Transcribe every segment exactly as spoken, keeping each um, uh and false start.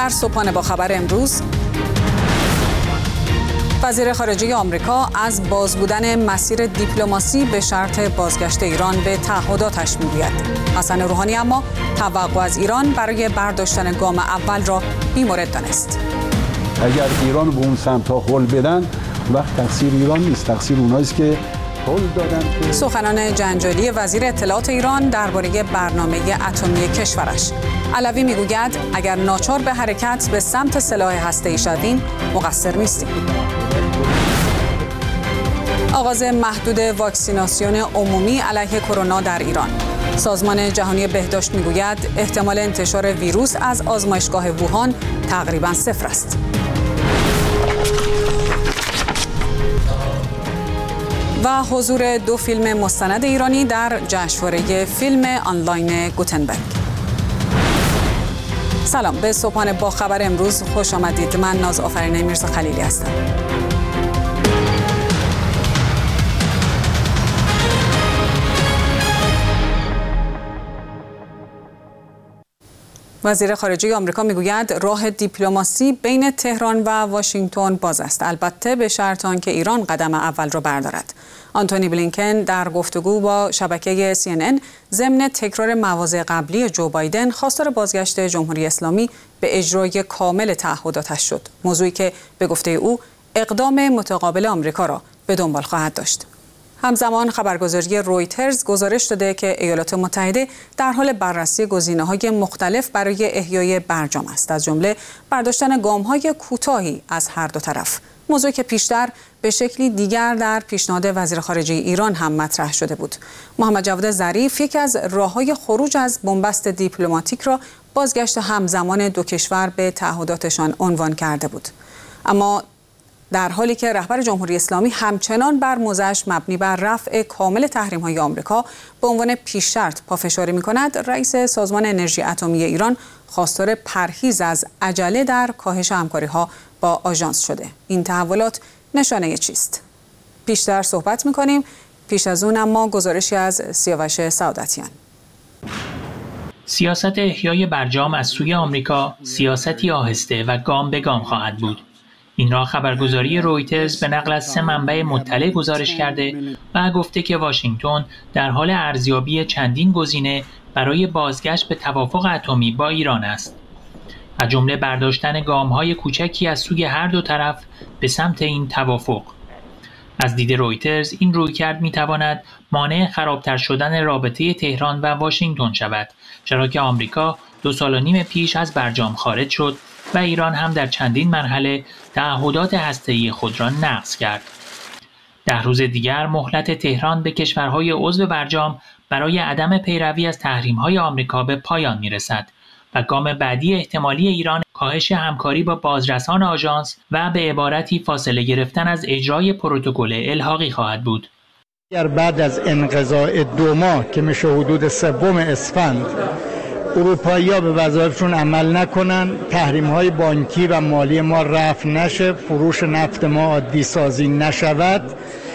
در صبحانه با خبر امروز، وزیر خارجه آمریکا از باز بودن مسیر دیپلماسی به شرط بازگشت ایران به تعهداتش میگوید. حسن روحانی اما توقع از ایران برای برداشتن گام اول را بی‌مورد دانست. اگر ایران به اون سمت ها هل بدن، وقت تقصیر ایران نیست، تقصیر اونایی است که هل دادن. سخنان جنجالی وزیر اطلاعات ایران درباره برنامه اتمی کشورش. علوی میگوید اگر ناچار به حرکت به سمت سلاح هسته‌ای شدیم، مقصر نیستیم. آغاز محدود واکسیناسیون عمومی علیه کرونا در ایران. سازمان جهانی بهداشت میگوید احتمال انتشار ویروس از آزمایشگاه ووهان تقریباً صفر است. و حضور دو فیلم مستند ایرانی در جشنواره فیلم آنلاین گوتنبرگ. سلام، به صبحانه با خبر امروز خوش آمدید. من ناز آفرین میرزا خلیلی هستم. وزیر خارجه آمریکا میگوید راه دیپلماسی بین تهران و واشنگتن باز است، البته به شرط آنکه ایران قدم اول را بردارد. آنتونی بلینکن در گفتگو با شبکه سی ان ان ضمن تکرار مواضع قبلی جو بایدن خواستار بازگشت جمهوری اسلامی به اجرای کامل تعهداتش شد، موضوعی که به گفته او اقدام متقابل آمریکا را به دنبال خواهد داشت. همزمان خبرگزاری رویترز گزارش داده که ایالات متحده در حال بررسی گزینه‌های مختلف برای احیای برجام است، از جمله برداشتن گام‌های کوتاهی از هر دو طرف، موضوعی که پیشتر به شکلی دیگر در پیشنهاد وزیر خارجه ایران هم مطرح شده بود. محمد جواد ظریف یکی از راه‌های خروج از بنبست دیپلماتیک را بازگشت همزمان دو کشور به تعهداتشان عنوان کرده بود. اما در حالی که رهبر جمهوری اسلامی همچنان بر موضعش مبنی بر رفع کامل تحریم‌های آمریکا به عنوان پیش شرط پافشاری می‌کند، رئیس سازمان انرژی اتمی ایران خواستار پرهیز از عجله در کاهش همکاری‌ها با آژانس شده. این تحولات نشانه چیست؟ پیشتر صحبت می‌کنیم. پیش از اون اما گزارشی از سیاوش سعادتیان. سیاست احیای برجام از سوی آمریکا سیاستی آهسته و گام به گام خواهد بود. این را خبرگزاری رویترز به نقل از سه منبع مطلع گزارش کرده و گفته که واشنگتن در حال ارزیابی چندین گزینه برای بازگشت به توافق اتمی با ایران است، از جمله برداشتن گام‌های کوچکی از سوی هر دو طرف به سمت این توافق. از دید رویترز این رویکرد می‌تواند مانع خرابتر شدن رابطه تهران و واشنگتن شود، چرا که آمریکا دو سال و نیم پیش از برجام خارج شد و ایران هم در چندین مرحله تعهدات هسته‌ای خود را نقض کرد. ده روز دیگر مهلت تهران به کشورهای عضو برجام برای عدم پیروی از تحریم‌های آمریکا به پایان می‌رسد و گام بعدی احتمالی ایران کاهش همکاری با بازرسان آژانس و به عبارتی فاصله گرفتن از اجرای پروتکل الحاقی خواهد بود. اگر بعد از انقضاء دو ماه که میشه حدود سوم اسفند اروپایی‌ها به وظایفشون عمل نکنن، تحریم‌های بانکی و مالی ما رفع نشه، فروش نفت ما عادی سازی نشود،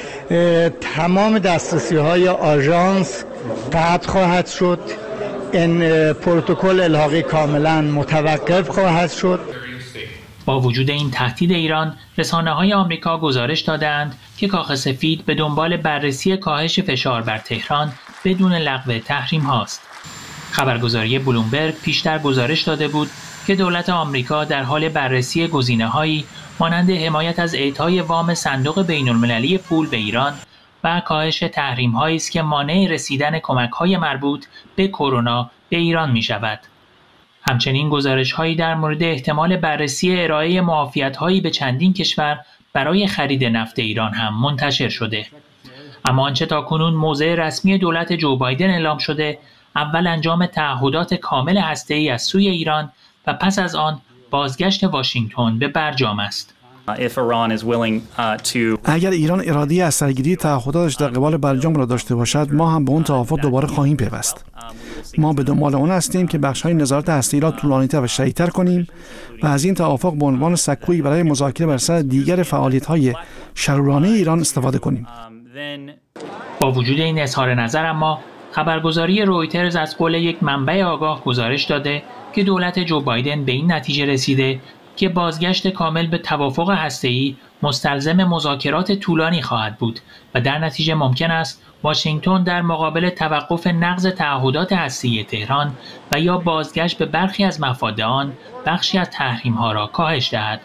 تمام دسترسی‌های آژانس قطع خواهد شد، این پروتکل الحاقی کاملا متوقف خواهد شد. با وجود این تهدید ایران، رسانه‌های آمریکا گزارش دادند که کاخ سفید به دنبال بررسی کاهش فشار بر تهران بدون لغو تحریم هاست. خبرگزاری بلومبرگ پیشتر گزارش داده بود که دولت آمریکا در حال بررسی گزینه‌هایی مانند حمایت از اعطای وام صندوق بین‌المللی پول به ایران و کاهش تحریم‌هایی است که مانع رسیدن کمک‌های مربوط به کرونا به ایران می‌شود. همچنین گزارش‌هایی در مورد احتمال بررسی ارائه معافیت‌هایی به چندین کشور برای خرید نفت ایران هم منتشر شده. اما آنچه تاکنون موضع رسمی دولت جو بایدن اعلام شده، اول انجام تعهدات کامل هسته‌ای از سوی ایران و پس از آن بازگشت واشنگتن به برجام است. اگر ایران اراده از سرگیری تعهداتش در قبال برجام را داشته باشد، ما هم به اون توافق دوباره خواهیم پیوست. ما به دنبال اون هستیم که بخش‌های نظارت هسته‌ای را طولانی‌تر و شدیدتر کنیم و از این توافق به عنوان سکویی برای مذاکره بر سر دیگر فعالیت‌های شرورانه ایران استفاده کنیم. با وجود این اظهار نظر اما خبرگزاری رویترز از قول یک منبع آگاه گزارش داده که دولت جو بایدن به این نتیجه رسیده که بازگشت کامل به توافق هسته‌ای مستلزم مذاکرات طولانی خواهد بود و در نتیجه ممکن است واشنگتن در مقابل توقف نقض تعهدات هسته‌ای تهران و یا بازگشت به برخی از مفاد آن بخشی از تحریم‌ها را کاهش دهد.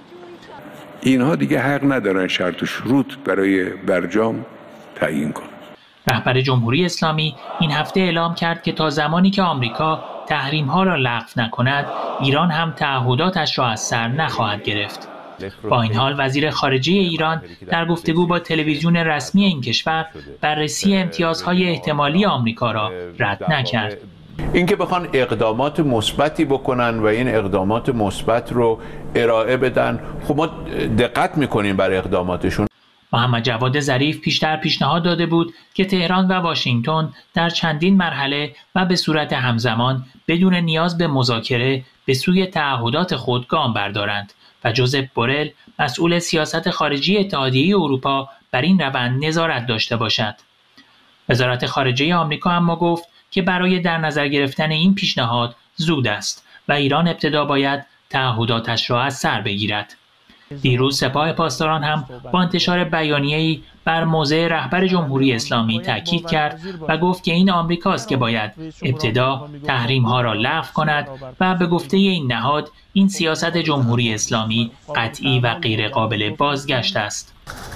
اینها دیگه حق ندارن شرط و شروط برای برجام تعیین کنند. رهبر جمهوری اسلامی این هفته اعلام کرد که تا زمانی که آمریکا تحریم‌ها را لغو نکند، ایران هم تعهداتش را از سر نخواهد گرفت. با این حال وزیر خارجه ایران در گفتگو با تلویزیون رسمی این کشور بررسی امتیازهای احتمالی آمریکا را رد نکرد. اینکه بخوان اقدامات مثبتی بکنن و این اقدامات مثبت رو ارائه بدن، خب ما دقت میکنیم بر اقداماتشون. محمد جواد ظریف پیشتر پیشنهاد داده بود که تهران و واشنگتن در چندین مرحله و به صورت همزمان بدون نیاز به مذاکره به سوی تعهدات خود گام بردارند و جوزپ بورل مسئول سیاست خارجی اتحادیه اروپا بر این روند نظارت داشته باشد. وزارت خارجه آمریکا اما گفت که برای در نظر گرفتن این پیشنهاد زود است و ایران ابتدا باید تعهداتش را از سر بگیرد. دیروز سپاه پاسداران هم با انتشار بیانیه‌ای بر موضع رهبر جمهوری اسلامی تاکید کرد و گفت که این آمریکاست که باید ابتدا تحریم‌ها را لغو کند و به گفته این نهاد این سیاست جمهوری اسلامی قطعی و غیر قابل بازگشت است.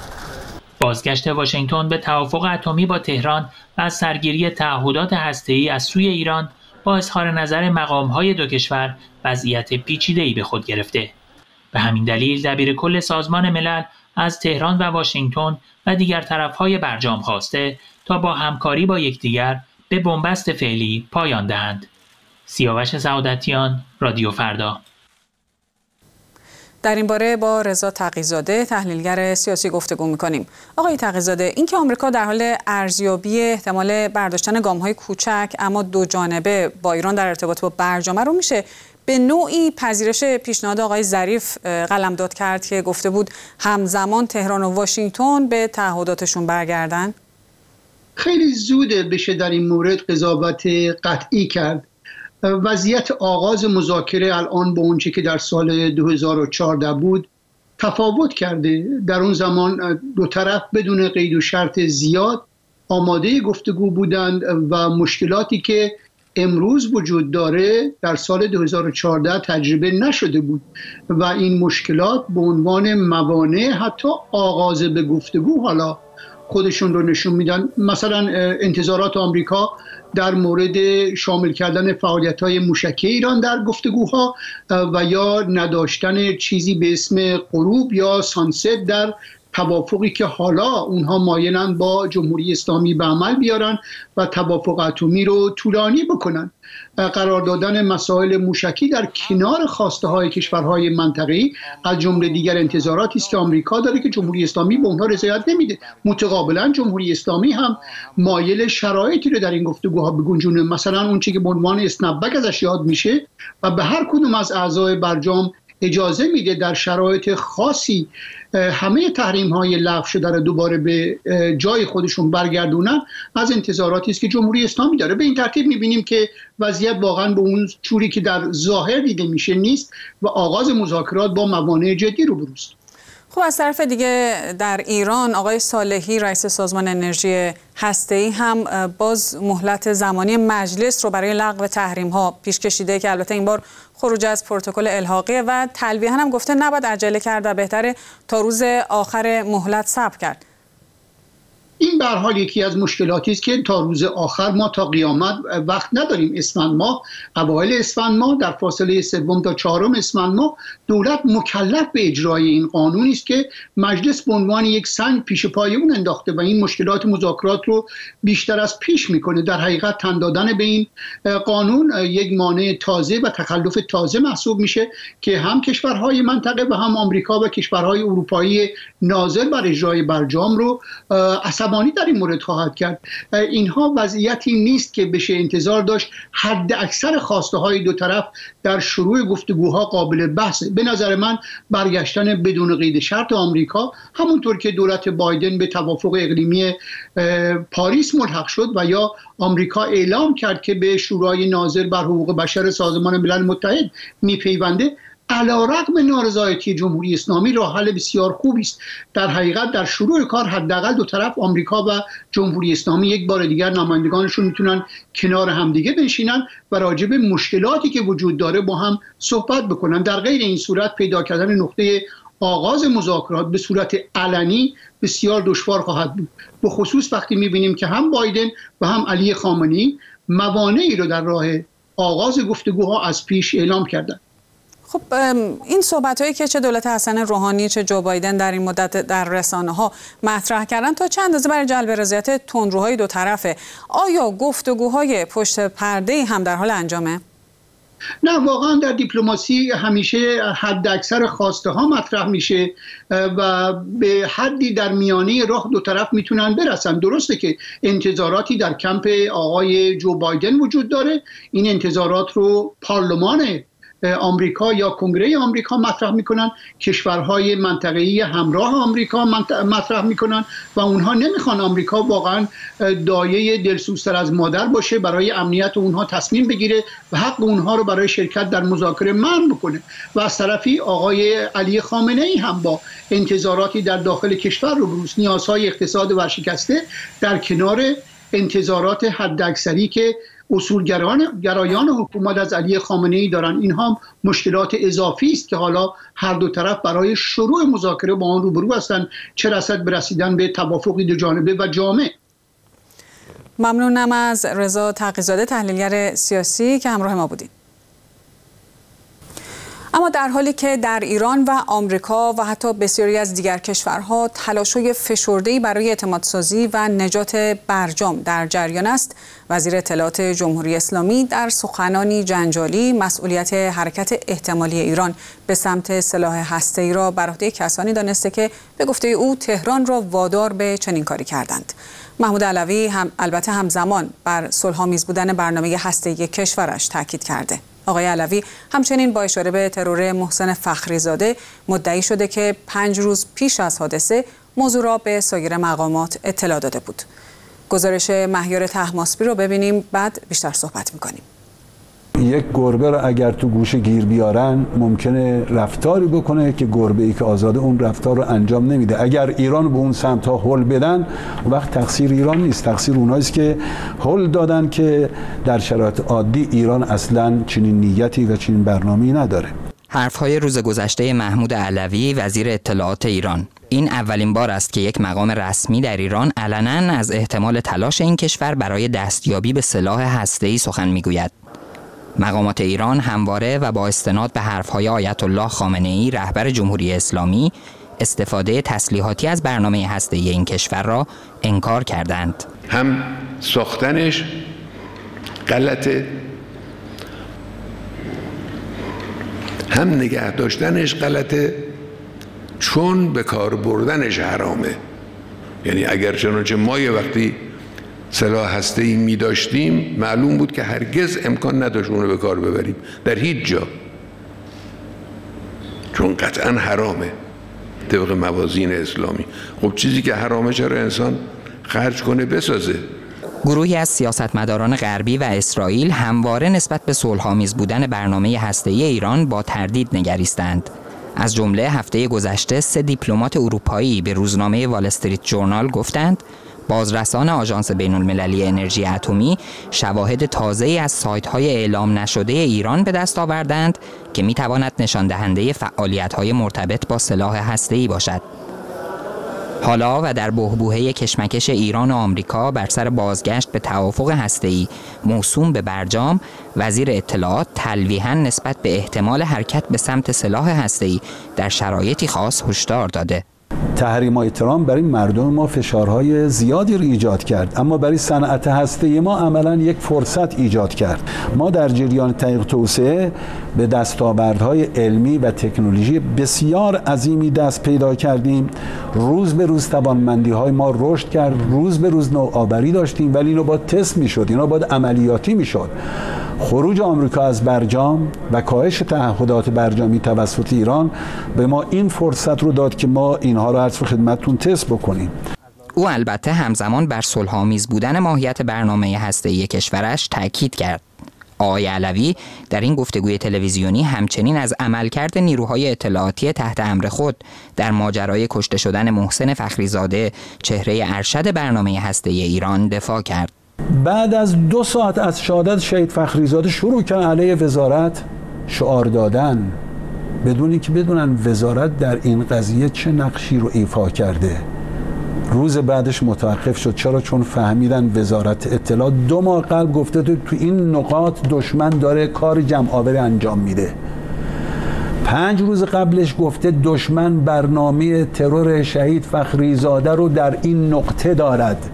بازگشت واشنگتن به توافق اتمی با تهران و از سرگیری تعهدات هسته‌ای از سوی ایران با اظهار نظر مقام‌های دو کشور وضعیت پیچیده‌ای به خود گرفته. به همین دلیل دبیرکل سازمان ملل از تهران و واشنگتن و دیگر طرف‌های برجام خواسته تا با همکاری با یکدیگر به بنبست فعلی پایان دهند. سیاوش سعادتیان، رادیو فردا. در این باره با رضا تقی‌زاده تحلیلگر سیاسی گفتگو می‌کنیم. آقای تقی‌زاده، اینکه آمریکا در حال ارزیابی احتمال برداشتن گام‌های کوچک اما دو جانبه با ایران در ارتباط با برجام رو میشه به نوعی پذیرش پیشنهاد آقای ظریف قلمداد کرد که گفته بود همزمان تهران و واشنگتن به تعهداتشون برگردن؟ خیلی زوده بشه در این مورد قضاوت قطعی کرد. وضعیت آغاز مذاکره الان با اونچه که در سال دو هزار و چهارده بود تفاوت کرده. در اون زمان دو طرف بدون قید و شرط زیاد آماده گفتگو بودند و مشکلاتی که امروز وجود داره در سال دو هزار و چهارده تجربه نشده بود و این مشکلات به عنوان موانع حتی آغاز به گفتگو حالا خودشون رو نشون میدن. مثلا انتظارات آمریکا در مورد شامل کردن فعالیت‌های موشکی ایران در گفتگوها و یا نداشتن چیزی به اسم غروب یا سانست در توافقی که حالا اونها مایلن با جمهوری اسلامی به عمل بیارن و توافق اتمی رو طولانی بکنن. قرار دادن مسائل موشکی در کنار خواسته های کشورهای منطقه‌ای از جمله دیگر انتظاراتی است که آمریکا داره که جمهوری اسلامی به اونها رضایت نمیده. متقابلا جمهوری اسلامی هم مایل شرایطی رو در این گفتگوها بگنجونه، مثلا اون چیزی که به عنوان اسنپبک ازش یاد میشه و به هر کدوم از اعضای برجام اجازه میده در شرایط خاصی همه تحریم های لغو شده رو دوباره به جای خودشون برگردونن. از انتظاراتی است که جمهوری اسلامی داره. به این ترتیب میبینیم که وضعیت واقعا به اون جوری که در ظاهر دیده میشه نیست و آغاز مذاکرات با موانع جدی روبروست. خب از طرف دیگه در ایران آقای صالحی رئیس سازمان انرژی هسته‌ای هم باز مهلت زمانی مجلس رو برای لغو تحریم ها پیش کشیده که البته این بار خروج از پروتکل الحاقیه و تلویحاً هم گفته نباید عجله کرد و بهتره تا روز آخر مهلت صبر کرد. این به هر حال یکی از مشکلاتی است که تا روز آخر ما تا قیامت وقت نداریم. اسفند ماه، اوایل اسفند ماه، در فاصله سوم تا چهارم اسفند ماه دولت مکلف به اجرای این قانونی است که مجلس به عنوان یک سنگ پیش پای اون انداخته و این مشکلات مذاکرات رو بیشتر از پیش میکنه. در حقیقت تن دادن به این قانون یک مانع تازه و تخلف تازه محسوب میشه که هم کشورهای منطقه و هم آمریکا و کشورهای اروپایی ناظر بر اجرای برجام رو اثر تبانی در این مورد خواهد کرد. اینها وضعیتی نیست که بشه انتظار داشت حد اکثر خواسته های دو طرف در شروع گفتگوها قابل بحثه. به نظر من برگشتن بدون قید شرط آمریکا، همونطور که دولت بایدن به توافق اقلیمی پاریس ملحق شد و یا آمریکا اعلام کرد که به شورای ناظر بر حقوق بشر سازمان ملل متحد میپیونده، علیرغم نارضایتی جمهوری اسلامی راه حل بسیار خوبی است. در حقیقت در شروع کار حداقل دو طرف آمریکا و جمهوری اسلامی یک بار دیگر نمایندگانشون میتونن کنار همدیگه بنشینن و راجع به مشکلاتی که وجود داره با هم صحبت بکنن. در غیر این صورت پیدا کردن نقطه آغاز مذاکرات به صورت علنی بسیار دشوار خواهد بود، به خصوص وقتی میبینیم که هم بایدن و هم علی خامنه‌ای موانعی رو در راه آغاز گفتگوها از پیش اعلام کردند. خب این صحبت‌هایی که چه دولت حسن روحانی چه جو بایدن در این مدت در رسانه‌ها مطرح کردن تا چند اندازه برای جلب رضایت تندروهای دو طرفه؟ آیا گفتگوهای پشت پرده هم در حال انجامه؟ نه، واقعا در دیپلماسی همیشه حد اکثر خواسته ها مطرح میشه و به حدی در میانه راه دو طرف میتونن برسن. درسته که انتظاراتی در کمپ آقای جو بایدن وجود داره، این انتظارات رو پارلمان آمریکا یا کنگره آمریکا مطرح میکنن، کشورهای منطقه‌ای همراه آمریکا مطرح میکنن و اونها نمیخوان آمریکا واقعا دایه دلسوزتر از مادر باشه، برای امنیت اونها تصمیم بگیره و حق اونها رو برای شرکت در مذاکره منع بکنه. و از طرفی آقای علی خامنه‌ای هم با انتظاراتی در داخل کشور رو بروز نیازهای اقتصاد ورشکسته در کنار انتظارات حداکثری که اصولگرایان گرایان حکومت از علی خامنه‌ای دارن، اینها مشکلات اضافی است که حالا هر دو طرف برای شروع مذاکره با آن روبرو هستند، چه رسد به رسیدن به توافقی دو جانبه و جامع. ممنونم از رضا تقی‌زاده، تحلیلگر سیاسی که همراه ما بودید. اما در حالی که در ایران و آمریکا و حتی بسیاری از دیگر کشورها تلاش‌های فشرده‌ای برای اعتمادسازی و نجات برجام در جریان است، وزیر اطلاعات جمهوری اسلامی در سخنانی جنجالی مسئولیت حرکت احتمالی ایران به سمت سلاح هسته‌ای را بر عهده کسانی دانسته که به گفته او تهران را وادار به چنین کاری کردند. محمود علوی هم البته همزمان بر صلح‌آمیز بودن برنامه هسته‌ای کشورش تاکید کرده. آقای علوی همچنین با اشاره به ترور محسن فخریزاده مدعی شده که پنج روز پیش از حادثه موضوع را به سایر مقامات اطلاع داده بود. گزارش مهیار طهماسبی رو ببینیم، بعد بیشتر صحبت می‌کنیم. یک گربه رو اگر تو گوشه گیر بیارن ممکنه رفتاری بکنه که گربه‌ای که آزاده اون رفتار رو انجام نمیده. اگر ایران به اون سمت ها هل بدن، وقت تقصیر ایران نیست، تقصیر اوناییست که هل دادن که در شرایط عادی ایران اصلاً چنین نیتی و چنین برنامه‌ای نداره. حرف‌های روز گذشته محمود علوی وزیر اطلاعات ایران. این اولین بار است که یک مقام رسمی در ایران علناً از احتمال تلاش این کشور برای دستیابی به سلاح هسته‌ای سخن میگوید. مقامات ایران همواره و با استناد به حرف‌های آیت الله خامنه‌ای رهبر جمهوری اسلامی استفاده تسلیحاتی از برنامه هسته‌ای این کشور را انکار کردند. هم ساختنش غلطه، هم نگه داشتنش غلطه، چون به کار بردنش حرامه. یعنی اگر چنانچه ما یه وقتی سلاح هسته‌ای می داشتیم، معلوم بود که هرگز امکان نداشت اون رو به کار ببریم در هیچ جا، چون قطعا حرامه طبق موازین اسلامی. خب چیزی که حرامه چرا انسان خرج کنه بسازه؟ گروهی از سیاستمداران غربی و اسرائیل همواره نسبت به صلح‌آمیز بودن برنامه هسته‌ای ایران با تردید نگریستند. از جمله هفته گذشته سه دیپلمات اروپایی به روزنامه وال استریت جورنال گفتند بازرسان آژانس بین‌المللی انرژی اتمی شواهد تازه‌ای از سایت‌های اعلام نشده ایران به دست آوردند که می‌تواند نشان دهنده فعالیت‌های مرتبط با سلاح هسته‌ای باشد. حالا و در بحبوحه کشمکش ایران و آمریکا بر سر بازگشت به توافق هسته‌ای موسوم به برجام، وزیر اطلاعات تلویحاً نسبت به احتمال حرکت به سمت سلاح هسته‌ای در شرایطی خاص هشدار داده. تحریم‌های ترامپ برای مردم ما فشارهای زیادی رو ایجاد کرد، اما برای صنعت هسته‌ای ما عملاً یک فرصت ایجاد کرد. ما در جریان تحقیق توسعه به دستاوردهای علمی و تکنولوژی بسیار عظیمی دست پیدا کردیم. روز به روز توانمندی‌های ما رشد کرد، روز به روز نوآوری داشتیم، ولی اینو باید تست می‌شد، اینا باید عملیاتی می‌شد. خروج آمریکا از برجام و کاهش تعهدات برجامی توسط ایران به ما این فرصت رو داد که ما اینها رو عرض خدمتتون تست بکنیم. او البته همزمان بر صلح‌آمیز بودن ماهیت برنامه هسته‌ای کشورش تاکید کرد. آقای علوی در این گفتگوی تلویزیونی همچنین از عملکرد نیروهای اطلاعاتی تحت امر خود در ماجرای کشته شدن محسن فخریزاده، چهره ارشد برنامه هسته‌ای ایران، دفاع کرد. بعد از دو ساعت از شهادت شهید فخریزاده شروع کرد علیه وزارت شعار دادن، بدون اینکه بدونن وزارت در این قضیه چه نقشی رو ایفا کرده. روز بعدش متوقف شد. چرا؟ چون فهمیدن وزارت اطلاعات دو ماه قبل گفته تو این نقاط دشمن داره کار جمع‌آوری انجام میده. پنج روز قبلش گفته دشمن برنامه ترور شهید فخریزاده رو در این نقطه دارد،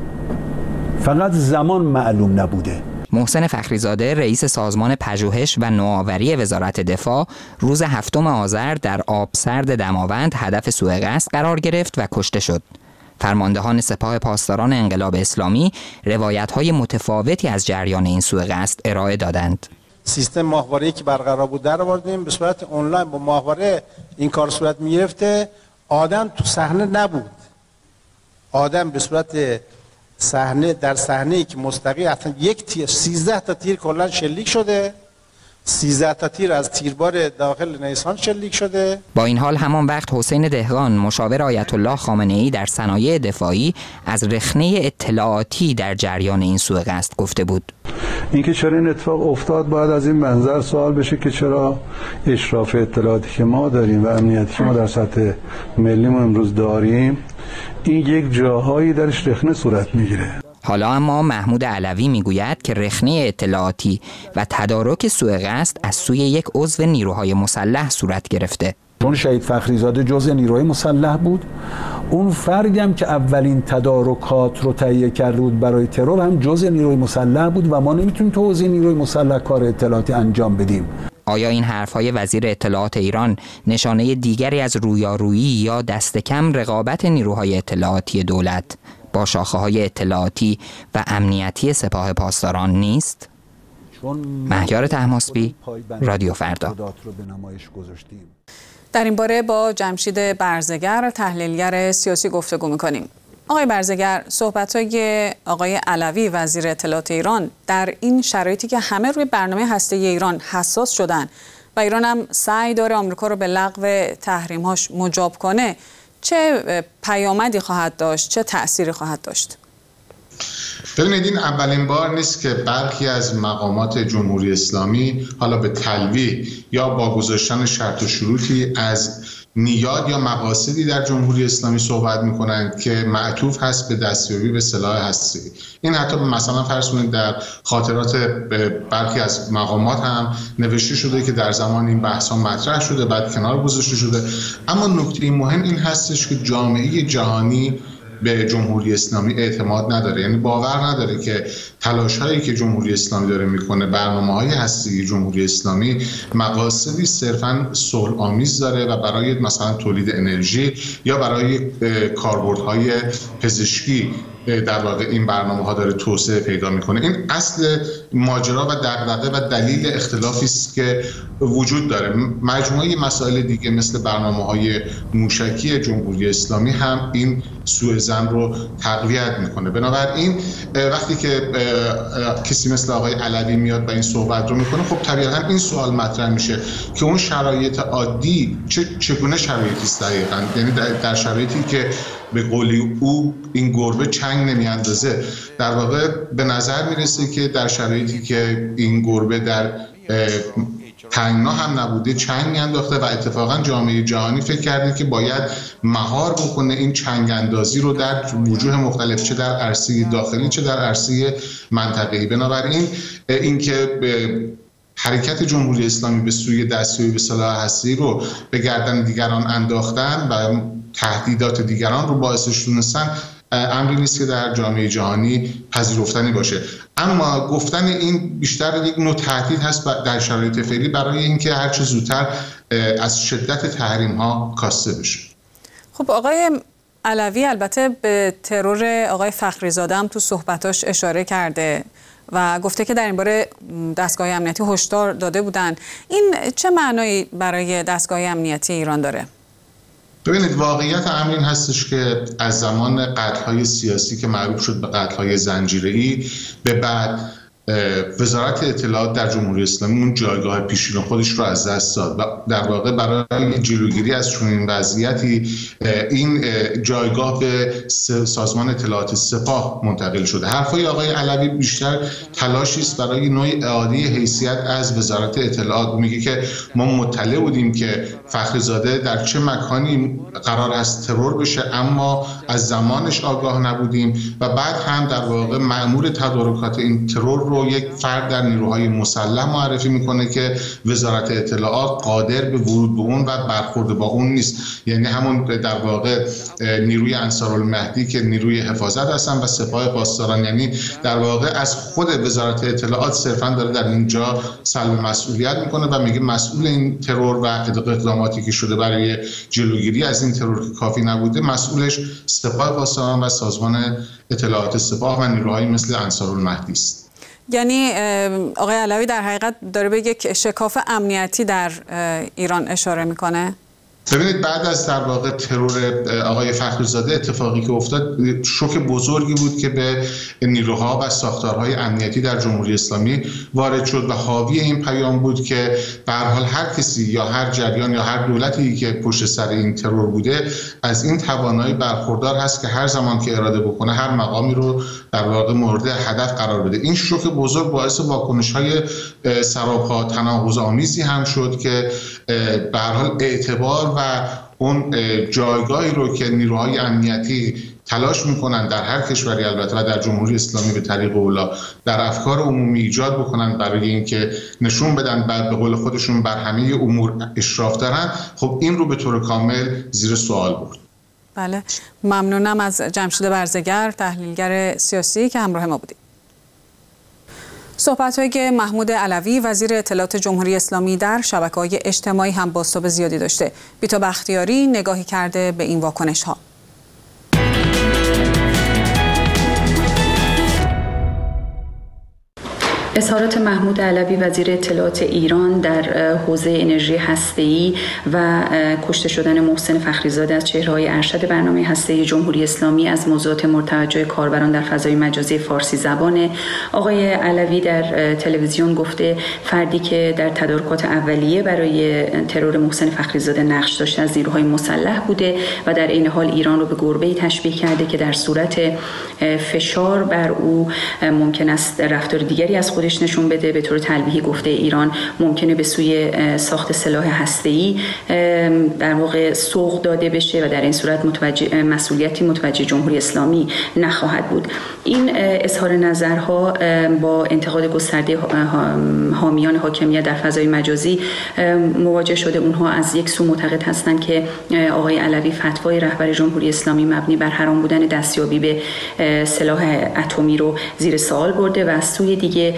فقط زمان معلوم نبوده. محسن فخریزاده رئیس سازمان پژوهش و نوآوری وزارت دفاع روز هفتم آذر در آبسرد دماوند هدف سوء قصد قرار گرفت و کشته شد. فرماندهان سپاه پاسداران انقلاب اسلامی روایت‌های متفاوتی از جریان این سوء قصد ارائه دادند. سیستم ماهواره‌ای که برقرار بود در آوردیم، به صورت آنلاین با ماهواره این کار صورت می‌گرفته. آدم تو صحنه نبود، آدم به صورت صحنه در صحنه‌ای که مستقیم اصلا یک تیر سیزده تا تیر کلا شلیک شده، سیزده تا تیر از تیربار داخل نیسان شلیک شده. با این حال همان وقت حسین دهقان مشاور آیت الله خامنه‌ای در صنایع دفاعی از رخنه اطلاعاتی در جریان این سوء قصد گفته بود. اینکه چرا این اتفاق افتاد باید از این منظر سوال بشه که چرا اشراف اطلاعاتی که ما داریم و امنیتی که ما در سطح ملی ما امروز داریم این یک جاهایی درش رخنه صورت میگیره. حالا اما محمود علوی میگوید که رخنه اطلاعاتی و تدارک سوء قصد از سوی یک عضو نیروهای مسلح صورت گرفته. چون شهید فخریزاده جزء نیروهای مسلح بود، اون فردی هم که اولین تدارکات رو تهیه کرده بود برای ترور هم جزء نیروهای مسلح بود و ما نمیتونیم تو حوزه نیروهای مسلح کار اطلاعاتی انجام بدیم. آیا این حرفهای وزیر اطلاعات ایران نشانه دیگری از رویارویی یا دست کم رقابت نیروهای اطلاعاتی دولت با شاخه‌های اطلاعاتی و امنیتی سپاه پاسداران نیست؟ مهیار طهماسبی، رادیو فردا. در این باره با جمشید برزگر، تحلیلگر سیاسی، گفتگو می‌کنیم. آقای برزگر، صحبت‌های آقای علوی وزیر اطلاعات ایران در این شرایطی که همه روی برنامه هسته‌ای ایران حساس شدن و ایران هم سعی داره آمریکا رو به لغو تحریم‌هاش مجاب کنه، چه پیامدی خواهد داشت، چه تأثیری خواهد داشت؟ ببینید، این اولین بار نیست که برخی از مقامات جمهوری اسلامی حالا به تلویح یا با گذاشتن شرط و شروطی از نیاد یا مقاصدی در جمهوری اسلامی صحبت میکنند که معطوف هست به دستیابی به سلاح هسته‌ای. این حتی مثلا فرض کنید در خاطرات برخی از مقامات هم نوشته شده که در زمان این بحث‌ها مطرح شده، بعد کنار گذاشته شده. اما نکته مهم این هستش که جامعه جهانی به جمهوری اسلامی اعتماد نداره، یعنی باور نداره که تلاش‌هایی که جمهوری اسلامی داره میکنه، برنامه‌های هسته‌ای جمهوری اسلامی مقاصدی صرفاً صلح‌آمیز داره و برای مثلا تولید انرژی یا برای کاربردهای پزشکی در واقع این برنامه‌ها داره توسعه پیدا میکنه. این اصل ماجرا و دغدغه و دلیل اختلافی است که وجود داره. مجموعه مسائل دیگه مثل برنامه‌های موشکی جمهوری اسلامی هم این سوء ظن رو تقویت میکنه. بنابراین وقتی که کسی مثل آقای علوی میاد و این صحبت رو میکنه، خب طبیعتا این سوال مطرح میشه که اون شرایط عادی چه چگونه شرایطی است دقیقاً، یعنی در شرایطی که به قولی او این گربه چنگ نمیاندازه. در واقع به نظر میرسه که در شرایطی که این گربه در تنگنا هم نبوده چنگ میانداخته و اتفاقا جامعه جهانی فکر کرده که باید مهار بکنه این چنگ اندازی رو در وجوه مختلف، چه در عرصه داخلی چه در عرصه منطقه‌ای. بنابراین اینکه حرکت جمهوری اسلامی به سوی دستیابی به سلاح هسته‌ای رو به گردن دیگران انداختن و تهدیدات دیگران رو باعثش دونستن، امری نیست که در جامعه جهانی پذیرفتنی باشه. اما گفتن این بیشتر یک نوع تهدید هست در شرایط فعلی برای اینکه هر چه زودتر از شدت تحریم ها کاسته بشه. خب آقای علوی البته به ترور آقای فخریزاده هم تو صحبتاش اشاره کرده و گفته که در این باره دستگاه امنیتی هشدار داده بودن. این چه معنایی برای دستگاه امنیتی ایران داره؟ ببینید، واقعیت امر این هستش که از زمان قتل‌های سیاسی که معروف شد به قتل‌های زنجیره‌ای به بعد وزارت اطلاعات در جمهوری اسلامی اون جایگاه پیشین خودش رو از دست داد و در واقع برای جلوگیری از چنین وضعیتی این جایگاه به سازمان اطلاعات سپاه منتقل شده. حرفای آقای علوی بیشتر تلاشی است برای نوع اعاده حیثیت از وزارت اطلاعات. میگه که ما مطلع بودیم که فخریزاده در چه مکانی قرار است ترور بشه، اما از زمانش آگاه نبودیم و بعد هم در واقع مأمور تدارکات این ترور رو یک فرد در نیروهای مسلح معرفی میکنه که وزارت اطلاعات قادر به ورود به اون و برخورد با اون نیست. یعنی همون در واقع نیروی انصارالمهدی که نیروی حفاظت هستن و سپاه پاسداران، یعنی در واقع از خود وزارت اطلاعات صرفا داره در اینجا سلب مسئولیت میکنه و میگه مسئول این ترور و اقداماتی که شده برای جلوگیری از این ترور که کافی نبوده، مسئولش سپاه پاسداران و سازمان اطلاعات سپاه و نیروهایی مثل انصارالمهدی است. یعنی آقای علوی در حقیقت داره به یک شکاف امنیتی در ایران اشاره میکنه؟ ببینید، بعد از در واقع ترور آقای فخریزاده اتفاقی که افتاد شوک بزرگی بود که به نیروها و ساختارهای امنیتی در جمهوری اسلامی وارد شد و حاوی این پیام بود که به هر حال هر کسی یا هر جریان یا هر دولتی که پشت سر این ترور بوده از این توانایی برخوردار هست که هر زمان که اراده بکنه هر مقامی رو در واقع مورد هدف قرار بده. این شوک بزرگ باعث واکنش‌های سراپا تناقض‌آمیزی هم شد که به هر حال اعتبار و اون جایگاهی رو که نیروهای امنیتی تلاش میکنن در هر کشوری البته و در جمهوری اسلامی به طریق اولا در افکار عمومی ایجاد بکنن برای اینکه نشون بدن بر به قول خودشون بر همه امور اشراف دارن، خب این رو به طور کامل زیر سوال برد. بله، ممنونم از جمشید برزگر، تحلیلگر سیاسی که همراه ما بودید. صحبت‌های محمود علوی وزیر اطلاعات جمهوری اسلامی در شبکه‌های اجتماعی هم بازتاب زیادی داشته. بیتا بختیاری نگاهی کرده به این واکنش‌ها. اظهارات محمود علوی وزیر اطلاعات ایران در حوزه انرژی هسته‌ای و کشته شدن محسن فخریزاده از چهره‌های ارشد برنامه هسته‌ای جمهوری اسلامی از موضوعات مرتجع کاربران در فضای مجازی فارسی زبانه. آقای علوی در تلویزیون گفته فردی که در تدارکات اولیه برای ترور محسن فخریزاده نقش داشته از نیروهای مسلح بوده و در این حال ایران رو به گربه‌ای تشبیه کرده که در صورت فشار بر او ممکن است رفتار دیگری از خود نشون بده. به طور تلویحی گفته ایران ممکنه به سوی ساخت سلاح هسته‌ای در واقع سوق داده بشه و در این صورت متوجه مسئولیتی متوجه جمهوری اسلامی نخواهد بود. این اظهار نظرها با انتقاد گسترده حامیان حاکمیت در فضای مجازی مواجه شده. اونها از یک سو معتقد هستند که آقای علوی فتوای رهبر جمهوری اسلامی مبنی بر حرام بودن دستیابی به سلاح اتمی رو زیر سوال برده و از سوی دیگه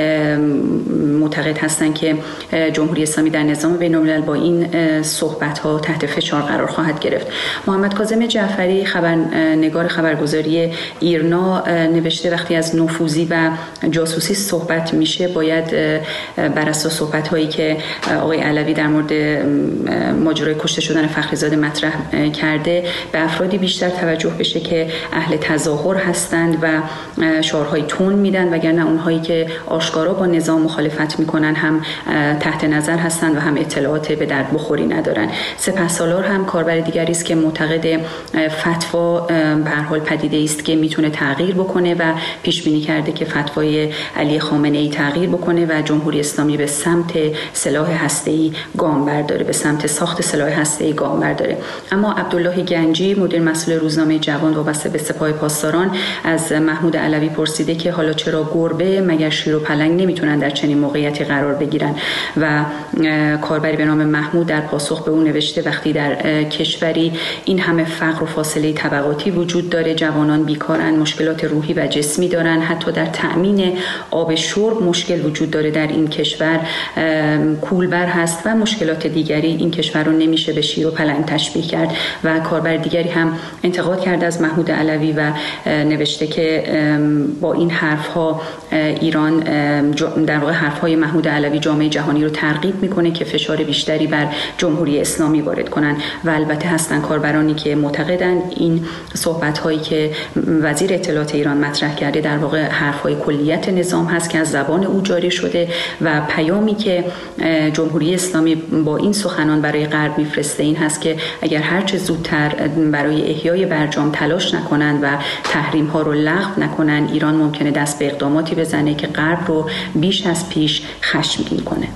معتقد هستند که جمهوری اسلامی در نظام بین‌الملل با این صحبت‌ها تحت فشار قرار خواهد گرفت. محمد کاظم جعفری خبرنگار خبرگزاری ایرنا نوشته وقتی از نفوذی و جاسوسی صحبت میشه باید بر اساس صحبت‌هایی که آقای علوی در مورد ماجرای کشته شدن فخریزاده مطرح کرده به افرادی بیشتر توجه بشه که اهل تظاهر هستند و شعارهای تون میدن، وگرنه اونهایی که آشکارا با نظام مخالفت میکنن هم تحت نظر هستند و هم اطلاعات به درد بخوری ندارن. سپهسالار هم کاربر دیگری است که معتقد فتوا به هر حال پدیده است که میتونه تغییر بکنه و پیش بینی کرده که فتوای علی خامنه ای تغییر بکنه و جمهوری اسلامی به سمت سلاح هسته‌ای گام برداره، به سمت ساخت سلاح هسته‌ای گام برداره. اما عبدالله گنجی مدیر مسئول روزنامه جوان وابسته به سپاه پاسداران از محمود علوی پرسیده که حالا چرا گربه مگر شیر و پلنگ نمیتونن در چنین موقعیتی قرار بگیرن. و کاربری به نام محمود در پاسخ به اون نوشته وقتی در کشوری این همه فقر و فاصله طبقاتی وجود داره، جوانان بیکارن، مشکلات روحی و جسمی دارن، حتی در تأمین آب شرب مشکل وجود داره در این کشور، کولبر هست و مشکلات دیگری، این کشور رو نمیشه به شیر و پلنگ تشبیه کرد. و کاربر دیگری هم انتقاد کرده از محمود علوی و نوشته که با این حرف‌ها ایران در واقع حرف‌های محمود علوی جامعه جهانی رو ترغیب میکنه که فشار بیشتری بر جمهوری اسلامی وارد کنن. و البته هستن کاربرانی که معتقدن این صحبت‌هایی که وزیر اطلاعات ایران مطرح کرده در واقع حرف‌های کلیت نظام هست که از زبان او جاری شده و پیامی که جمهوری اسلامی با این سخنان برای غرب میفرسته این هست که اگر هر چه زودتر برای احیای برجام تلاش نکنند و تحریم ها رو لغو نکنند، ایران ممکنه دست به اقداماتی بزنه که غرب رو بیش از پیش خشمگین کنه.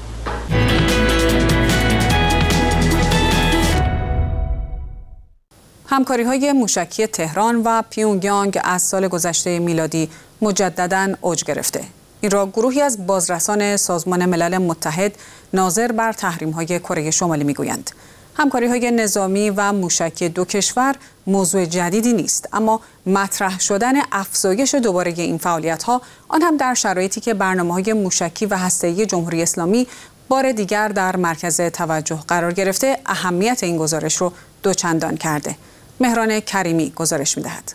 همکاری‌های موشکی تهران و پیونگیانگ از سال گذشته میلادی مجدداً اوج گرفته. این را گروهی از بازرسان سازمان ملل متحد ناظر بر تحریم‌های کره شمالی می‌گویند. همکاری‌های نظامی و موشکی دو کشور موضوع جدیدی نیست، اما مطرح شدن افزایش دوباره این فعالیت‌ها، آن هم در شرایطی که برنامه‌های موشکی و هسته‌ای جمهوری اسلامی بار دیگر در مرکز توجه قرار گرفته، اهمیت این گزارش رو دوچندان کرده. مهران کریمی گزارش می‌دهد.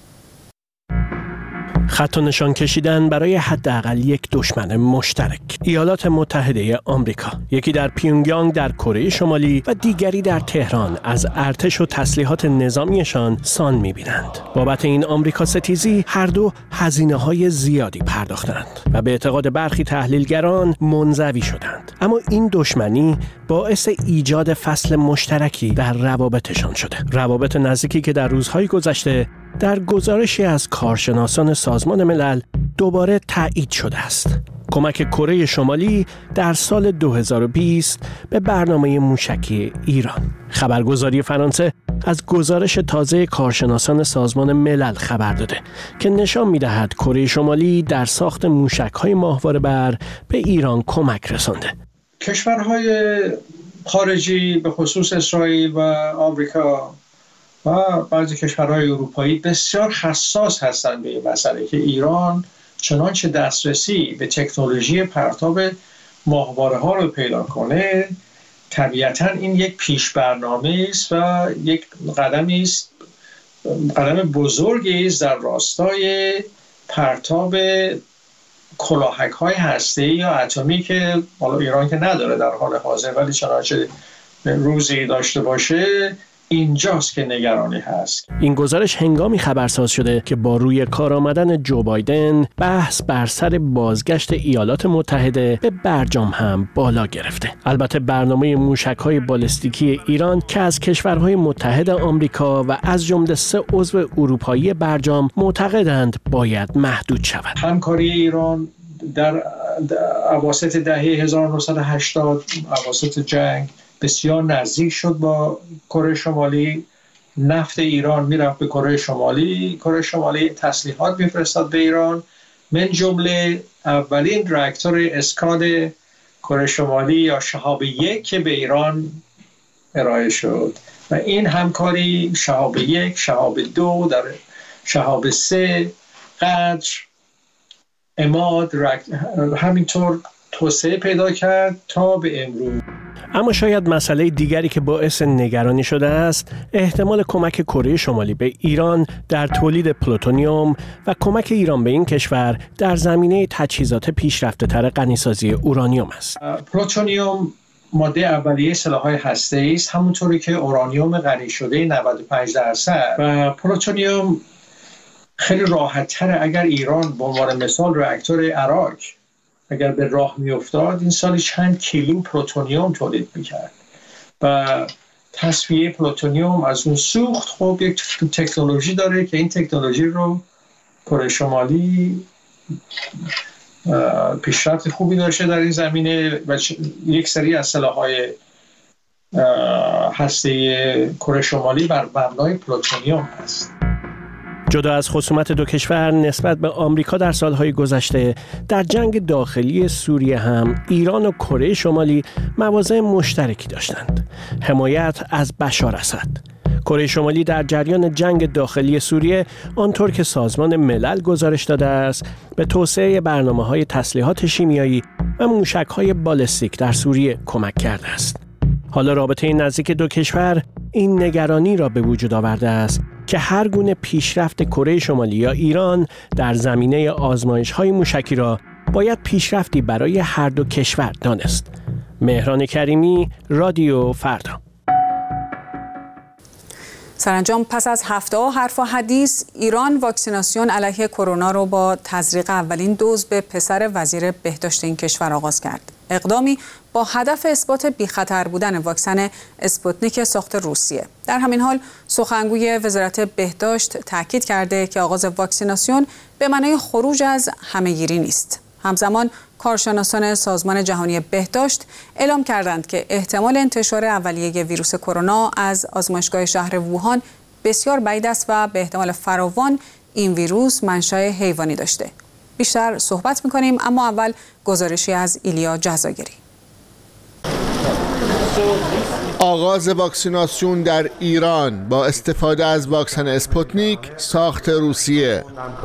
خط و نشان کشیدن برای حداقل یک دشمن مشترک. ایالات متحده آمریکا، یکی در پیونگیانگ در کره شمالی و دیگری در تهران، از ارتش و تسلیحات نظامیشان سان می‌بینند. بابت این آمریکا ستیزی هر دو هزینه‌های زیادی پرداختند و به اعتقاد برخی تحلیلگران منزوی شدند. اما این دشمنی باعث ایجاد فصل مشترکی در روابطشان شده. روابط نزدیکی که در روزهای گذشته در گزارشی از کارشناسان سازمان ملل دوباره تایید شده است. کمک کره شمالی در سال دو هزار و بیست به برنامه موشکی ایران. خبرگزاری فرانسه از گزارش تازه کارشناسان سازمان ملل خبر داده که نشان می‌دهد کره شمالی در ساخت موشک‌های ماهواره بر به ایران کمک رسانده. کشورهای خارجی به خصوص اسرائیل و آمریکا و بعضی کشورهای اروپایی بسیار حساس هستند به این مسئله که ایران چنانچه دسترسی به تکنولوژی پرتاب ماهواره ها رو پیدا کنه، طبیعتاً این یک پیش برنامه است و یک قدمی است، قدم بزرگی است در راستای پرتاب کلاهک های هسته‌ای یا اتمی که حالا ایران که نداره در حال حاضر، ولی چنانچه روزی داشته باشه اینجاست که نگرانی هست. این گزارش هنگامی خبرساز شده که با روی کار آمدن جو بایدن بحث بر سر بازگشت ایالات متحده به برجام هم بالا گرفته. البته برنامه موشک‌های بالستیکی ایران که از کشورهای متحد آمریکا و از جمله سه عضو اروپایی برجام معتقدند باید محدود شود. همکاری ایران در اواسط دهه هزار و نهصد و هشتاد، اواسط جنگ، بسیار نزدیک شد با کره شمالی. نفت ایران میرفت به کره شمالی، کره شمالی تسلیحات میفرستاد به ایران، من جمله اولین راکتور اسکاد کره شمالی یا شهاب یک که به ایران ارائه شد و این همکاری شهاب یک، شهاب دو، در شهاب سه، قدر، عماد، همینطور توسعه پیدا کرد تا به امروز. اما شاید مسئله دیگری که باعث نگرانی شده است احتمال کمک کره شمالی به ایران در تولید پلوتونیوم و کمک ایران به این کشور در زمینه تجهیزات پیشرفته‌تر غنیسازی اورانیوم است. پلوتونیوم ماده اولیه سلاح‌های هسته‌ای است، همونطوری که اورانیوم غنی شده نود و پنج درصد و پلوتونیوم خیلی راحت‌تره. اگر ایران به عنوان مثال راکتور عراق اگر به راه می افتاد، این سالی چند کیلو پلوتونیوم تولید میکرد و تصفیه پلوتونیوم از اون سوخت خب یک تکنولوژی داره که این تکنولوژی رو کره شمالی پیشرفت خوبی داشته در این زمینه و یک سری از سلاح‌های هسته‌ای کره شمالی بر مبنای پلوتونیوم هست. جدا از خصومت دو کشور نسبت به آمریکا در سالهای گذشته، در جنگ داخلی سوریه هم ایران و کره شمالی مواضع مشترکی داشتند. حمایت از بشار اسد. کره شمالی در جریان جنگ داخلی سوریه، آنطور که سازمان ملل گزارش داده است، به توسعه برنامه‌های تسلیحات شیمیایی و موشک‌های بالستیک در سوریه کمک کرده است. حالا رابطه نزدیک دو کشور این نگرانی را به وجود آورده است که هر گونه پیشرفت کره شمالی یا ایران در زمینه آزمایش‌های موشکی را باید پیشرفتی برای هر دو کشور دانست. مهران کریمی، رادیو فردا. سرانجام پس از هفته ها حرف و حدیث، ایران واکسیناسیون علیه کرونا را با تزریق اولین دوز به پسر وزیر بهداشت این کشور آغاز کرد. اقدامی با هدف اثبات بی‌خطر بودن واکسن اسپوتنیک ساخت روسیه. در همین حال سخنگوی وزارت بهداشت تاکید کرده که آغاز واکسیناسیون به معنای خروج از همه‌گیری نیست. همزمان کارشناسان سازمان جهانی بهداشت اعلام کردند که احتمال انتشار اولیه ویروس کرونا از آزمایشگاه شهر ووهان بسیار بعید است و به احتمال فراوان این ویروس منشأ حیوانی داشته. بیشتر صحبت می‌کنیم، اما اول گزارشی از ایلیا جزاگری. آغاز واکسیناسیون در ایران با استفاده از واکسن اسپوتنیک ساخت روسیه.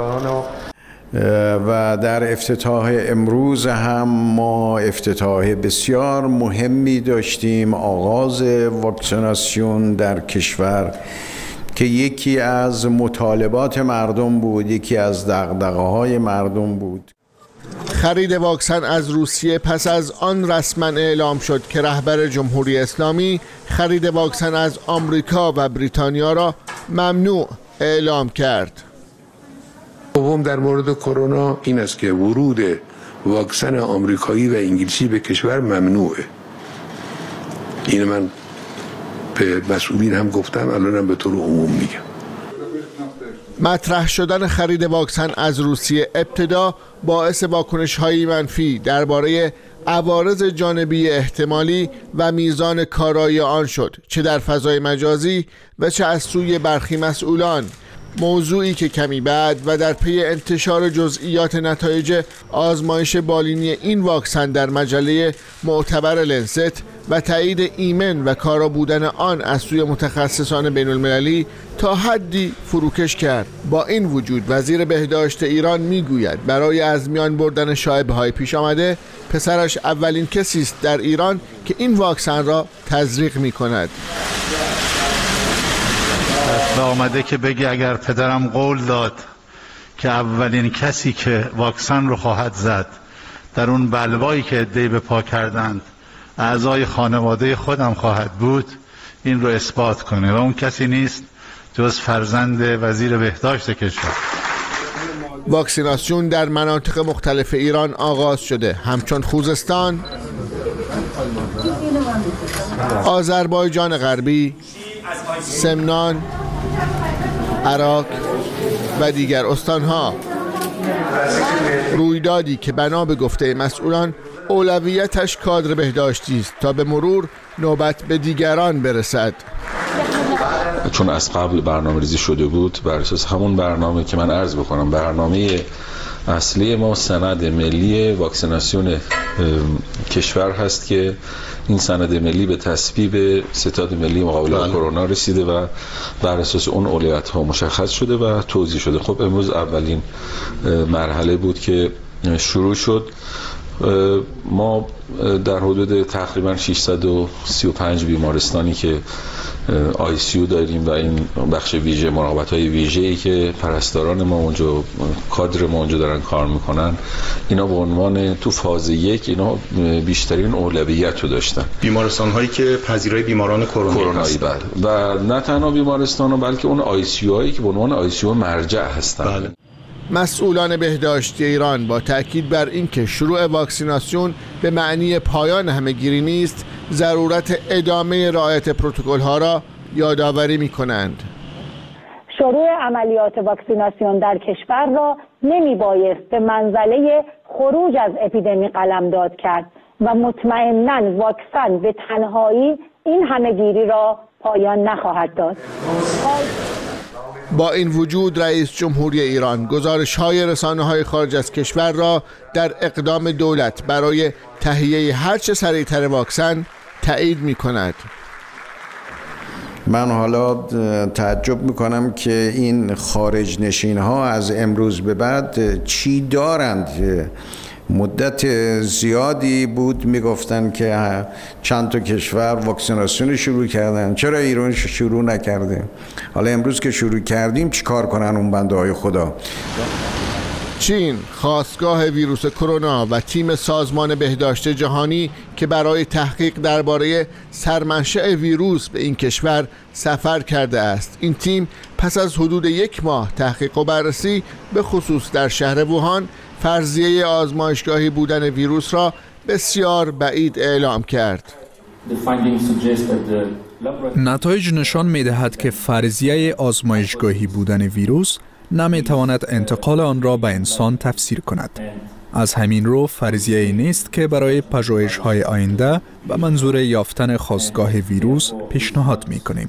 و در افتتاح امروز هم ما افتتاح بسیار مهمی داشتیم، آغاز واکسیناسیون در کشور که یکی از مطالبات مردم بود، یکی از دغدغه‌های مردم بود. خرید واکسن از روسیه پس از آن رسما اعلام شد که رهبر جمهوری اسلامی خرید واکسن از آمریکا و بریتانیا را ممنوع اعلام کرد. دوم در مورد کرونا این است که ورود واکسن آمریکایی و انگلیسی به کشور ممنوعه. این من به مسئولین هم گفتم، الانم به طور عموم میگم. مطرح شدن خرید واکسن از روسیه ابتدا باعث واکنش‌های منفی درباره عوارض جانبی احتمالی و میزان کارایی آن شد، چه در فضای مجازی و چه از سوی برخی مسئولان. موضوعی که کمی بعد و در پی انتشار جزئیات نتایج آزمایش بالینی این واکسن در مجله معتبر لنست و تایید ایمن و کارا بودن آن از سوی متخصصان بین المللی تا حدی فروکش کرد. با این وجود وزیر بهداشت ایران میگوید برای از میان بردن شایعه‌های پیش آمده پسرش اولین کسی است در ایران که این واکسن را تزریق می‌کند. و آمده که بگی اگر پدرم قول داد که اولین کسی که واکسن رو خواهد زد در اون بلوایی که عده‌ای به پا کردند اعضای خانواده خودم خواهد بود، این رو اثبات کنه و اون کسی نیست جز فرزند وزیر بهداشت کشور. واکسیناسیون در مناطق مختلف ایران آغاز شده، همچون خوزستان، آذربایجان غربی، سمنان، عراق و دیگر استانها. رویدادی که بنا به گفته مسئولان اولویتش کادر بهداشتی است تا به مرور نوبت به دیگران برسد. چون از قبل برنامه ریزی شده بود، بر اساس همون برنامه که من عرض بکنم، برنامه اصلی ما سند ملی واکسیناسیون کشور هست که این سند ملی به تصویب ستاد ملی مقابله کرونا رسیده و بر اساس اون اولویت ها مشخص شده و توزیع شده. خب امروز اولین مرحله بود که شروع شد. ما در حدود تقریبا ششصد و سی و پنج بیمارستانی که آی سی یو داریم و این بخش ویژه، مراقبت‌های ویژه‌ای که پرستاران ما اونجا، کادر ما اونجا دارن کار میکنن، اینا به عنوان تو فاز یک اینا بیشترین اولویت رو داشتن. بیمارستان هایی که پذیرای بیماران کرونا هستند و نه تنها بیمارستان ها بلکه اون آی سی یو هایی که به عنوان آی سی یو مرجع هستن. بله. مسئولان بهداشتی ایران با تاکید بر اینکه شروع واکسیناسیون به معنی پایان همه‌گیری نیست، ضرورت ادامه رعایت پروتکل‌ها را یادآوری می‌کنند. شروع عملیات واکسیناسیون در کشور را نمی‌بایست به منزله خروج از اپیدمی قلمداد کرد و مطمئناً واکسن به تنهایی این همه‌گیری را پایان نخواهد داد. با این وجود رئیس جمهوری ایران گزارش‌های رسانه‌های خارج از کشور را در اقدام دولت برای تهیه هرچه سریعتر واکسن تایید می‌کند. من حالا تعجب میکنم که این خارج نشین ها از امروز به بعد چی دارند. مدت زیادی بود میگفتن که چند تا کشور واکسیناسیون شروع کردن، چرا ایران شروع نکرده؟ حالا امروز که شروع کردیم چی کار کنن اون بنده های خدا؟ چین، خاستگاه ویروس کرونا و تیم سازمان بهداشت جهانی که برای تحقیق درباره سرمنشأ ویروس به این کشور سفر کرده است. این تیم پس از حدود یک ماه تحقیق و بررسی به خصوص در شهر ووهان فرضیه آزمایشگاهی بودن ویروس را بسیار بعید اعلام کرد. نتایج نشان می‌دهد که فرضیه آزمایشگاهی بودن ویروس نمی‌تواند انتقال آن را به انسان تفسیر کند. از همین رو فرضیه‌ای نیست که برای پژوهش‌های آینده به منظور یافتن خاستگاه ویروس پیشنهاد می‌کنیم.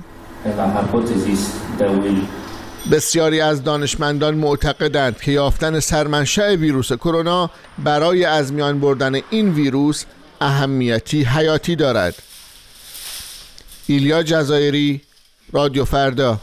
بسیاری از دانشمندان معتقدند که یافتن سرمنشأ ویروس کرونا برای از میان بردن این ویروس اهمیتی حیاتی دارد. ایلیا جزایری، رادیو فردا.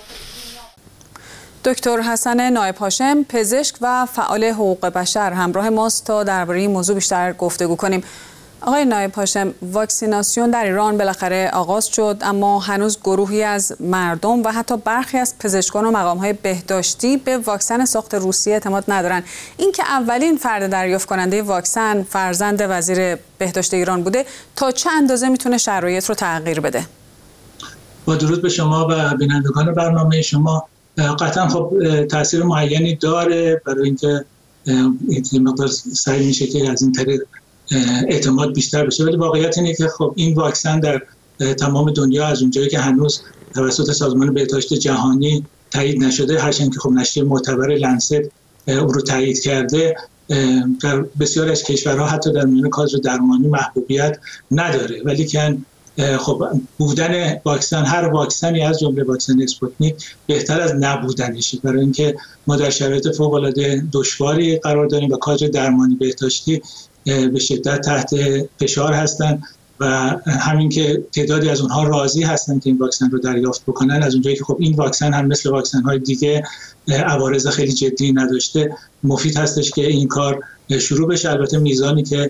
دکتر حسن نایب هاشم، پزشک و فعال حقوق بشر همراه ماست تا درباره این موضوع بیشتر گفتگو کنیم. آقای نایب هاشم، واکسیناسیون در ایران بالاخره آغاز شد، اما هنوز گروهی از مردم و حتی برخی از پزشکان و مقام‌های بهداشتی به واکسن ساخت روسیه اعتماد ندارن. اینکه اولین فرد دریافت کننده واکسن فرزند وزیر بهداشت ایران بوده، تا چه اندازه میتونه شرایط رو تغییر بده؟ با درود به شما و بینندگان برنامه شما. قطعا خب تاثیر معینی داره برای اینکه این مقدار سعی میشه که از این طریق اعتماد بیشتر بشه، ولی واقعیت اینه که خب این واکسن در تمام دنیا از اونجایی که هنوز توسط سازمان بهداشت جهانی تایید نشده، هرچند که خب نشریه معتبر لنست اون رو تایید کرده، در بسیاری از کشورها حتی در میان کادر درمانی محبوبیت نداره. ولی که خب بودن واکسن، هر واکسنی از جمله واکسن اسپوتنیک بهتر از نبودنشه، برای اینکه ما در شرایط فوق‌العاده دشواری قرار داریم و کادر درمانی بهداشتی به شدت تحت فشار هستند و همین که تعدادی از اونها راضی هستند که این واکسن رو دریافت بکنن، از اونجایی که خب این واکسن هم مثل واکسن های دیگه عوارض خیلی جدی نداشته، مفید هستش که این کار شروع بشه. البته میزانی که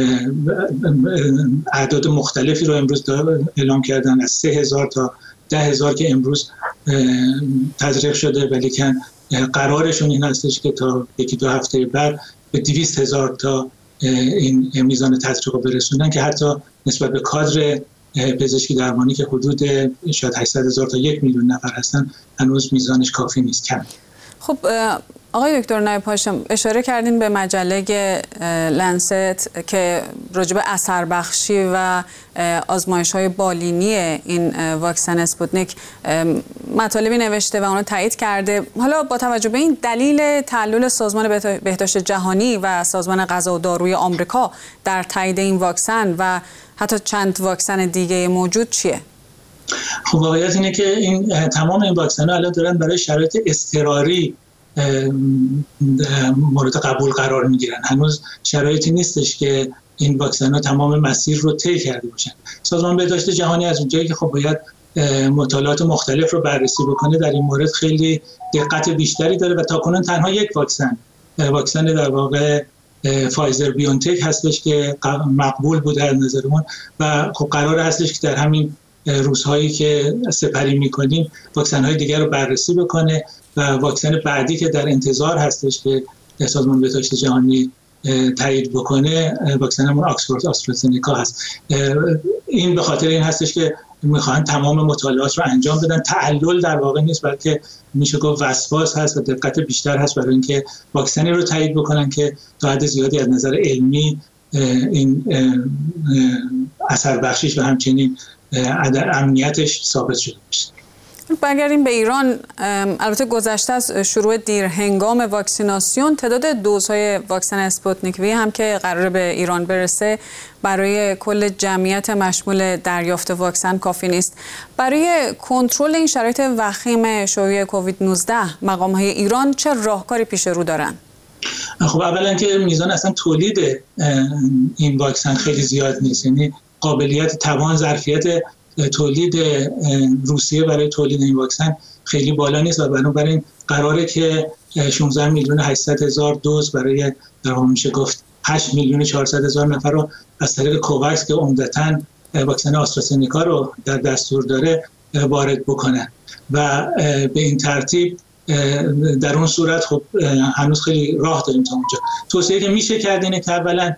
اعداد مختلفی رو امروز اعلام کردن، از سه هزار تا ده هزار که امروز تزریق شده، ولی که قرارشون این هستش که تا یکی دو هفته بعد به دویست هزار تا این میزان تزریق رو برسونن، که حتی نسبت به کادر پزشکی درمانی که حدود شاید هشتصد هزار تا یک میلیون نفر هستن هنوز میزانش کافی نیست، کم. خب آقای دکتر نایب هاشم، اشاره کردین به مجله لنست که راجع به اثر بخشی و آزمایش های بالینی این واکسن اسپوتنیک مطالبی نوشته و اونو تایید کرده. حالا با توجه به این، دلیل تعلل سازمان بهداشت جهانی و سازمان غذا و داروی آمریکا در تایید این واکسن و حتی چند واکسن دیگه موجود چیه؟ خب واقعیت اینه که این تمام این واکسن ها الان دارن برای شرایط اضطراری مورد قبول قرار میگیرن. هنوز شرایطی نیستش که این واکسن ها تمام مسیر رو طی کرده باشن. سازمان بهداشت جهانی از اونجایی که خب باید مطالعات مختلف رو بررسی بکنه، در این مورد خیلی دقت بیشتری داره و تاکنون تنها یک واکسن واکسن در واقع فایزر بیونتک هستش که مقبول بوده از نظرمون و خب قرار هستش که در همین روزهایی که سپری میکنیم واکسن های دیگر رو بررسی بکنه و واکسن بعدی که در انتظار هستش که سازمان بهداشت جهانی تایید بکنه واکسن همون آکسفورد آسترازنکا هست. این به خاطر این هستش که میخوان تمام مطالعات رو انجام بدن. تعلل در واقع نیست، بلکه میشه گفت وسواس هست و دقت بیشتر هست برای اینکه واکسنی رو تایید بکنن که تا حد زیادی از نظر علمی این اثر بخشیش و همچنین امنیتش ثابت شده باشه. برگردیم به ایران. البته گذشته از شروع دیر هنگام واکسیناسیون، تعداد دوزهای واکسن اسپوتنیک وی هم که قرار به ایران برسه برای کل جمعیت مشمول دریافت واکسن کافی نیست. برای کنترل این شرایط وخیم شیوع کووید نوزده مقام‌های ایران چه راهکاری پیش رو دارن؟ خب اولا که میزان اصلا تولید این واکسن خیلی زیاد نیست، یعنی قابلیت توان ظرفیت تولید روسیه برای تولید این واکسن خیلی بالا نیست و بنابراین قراره که شانزده میلیون و هشتصد هزار دوز برای در واقع میشه گفت هشت میلیون و چهارصد هزار نفر رو از طریق کوواکس که عمدتاً واکسن آسترازنکا رو در دستور داره وارد بکنن و به این ترتیب در اون صورت خب هنوز خیلی راه داریم تا اونجا. توصیه که میشه کرد اینه که اولا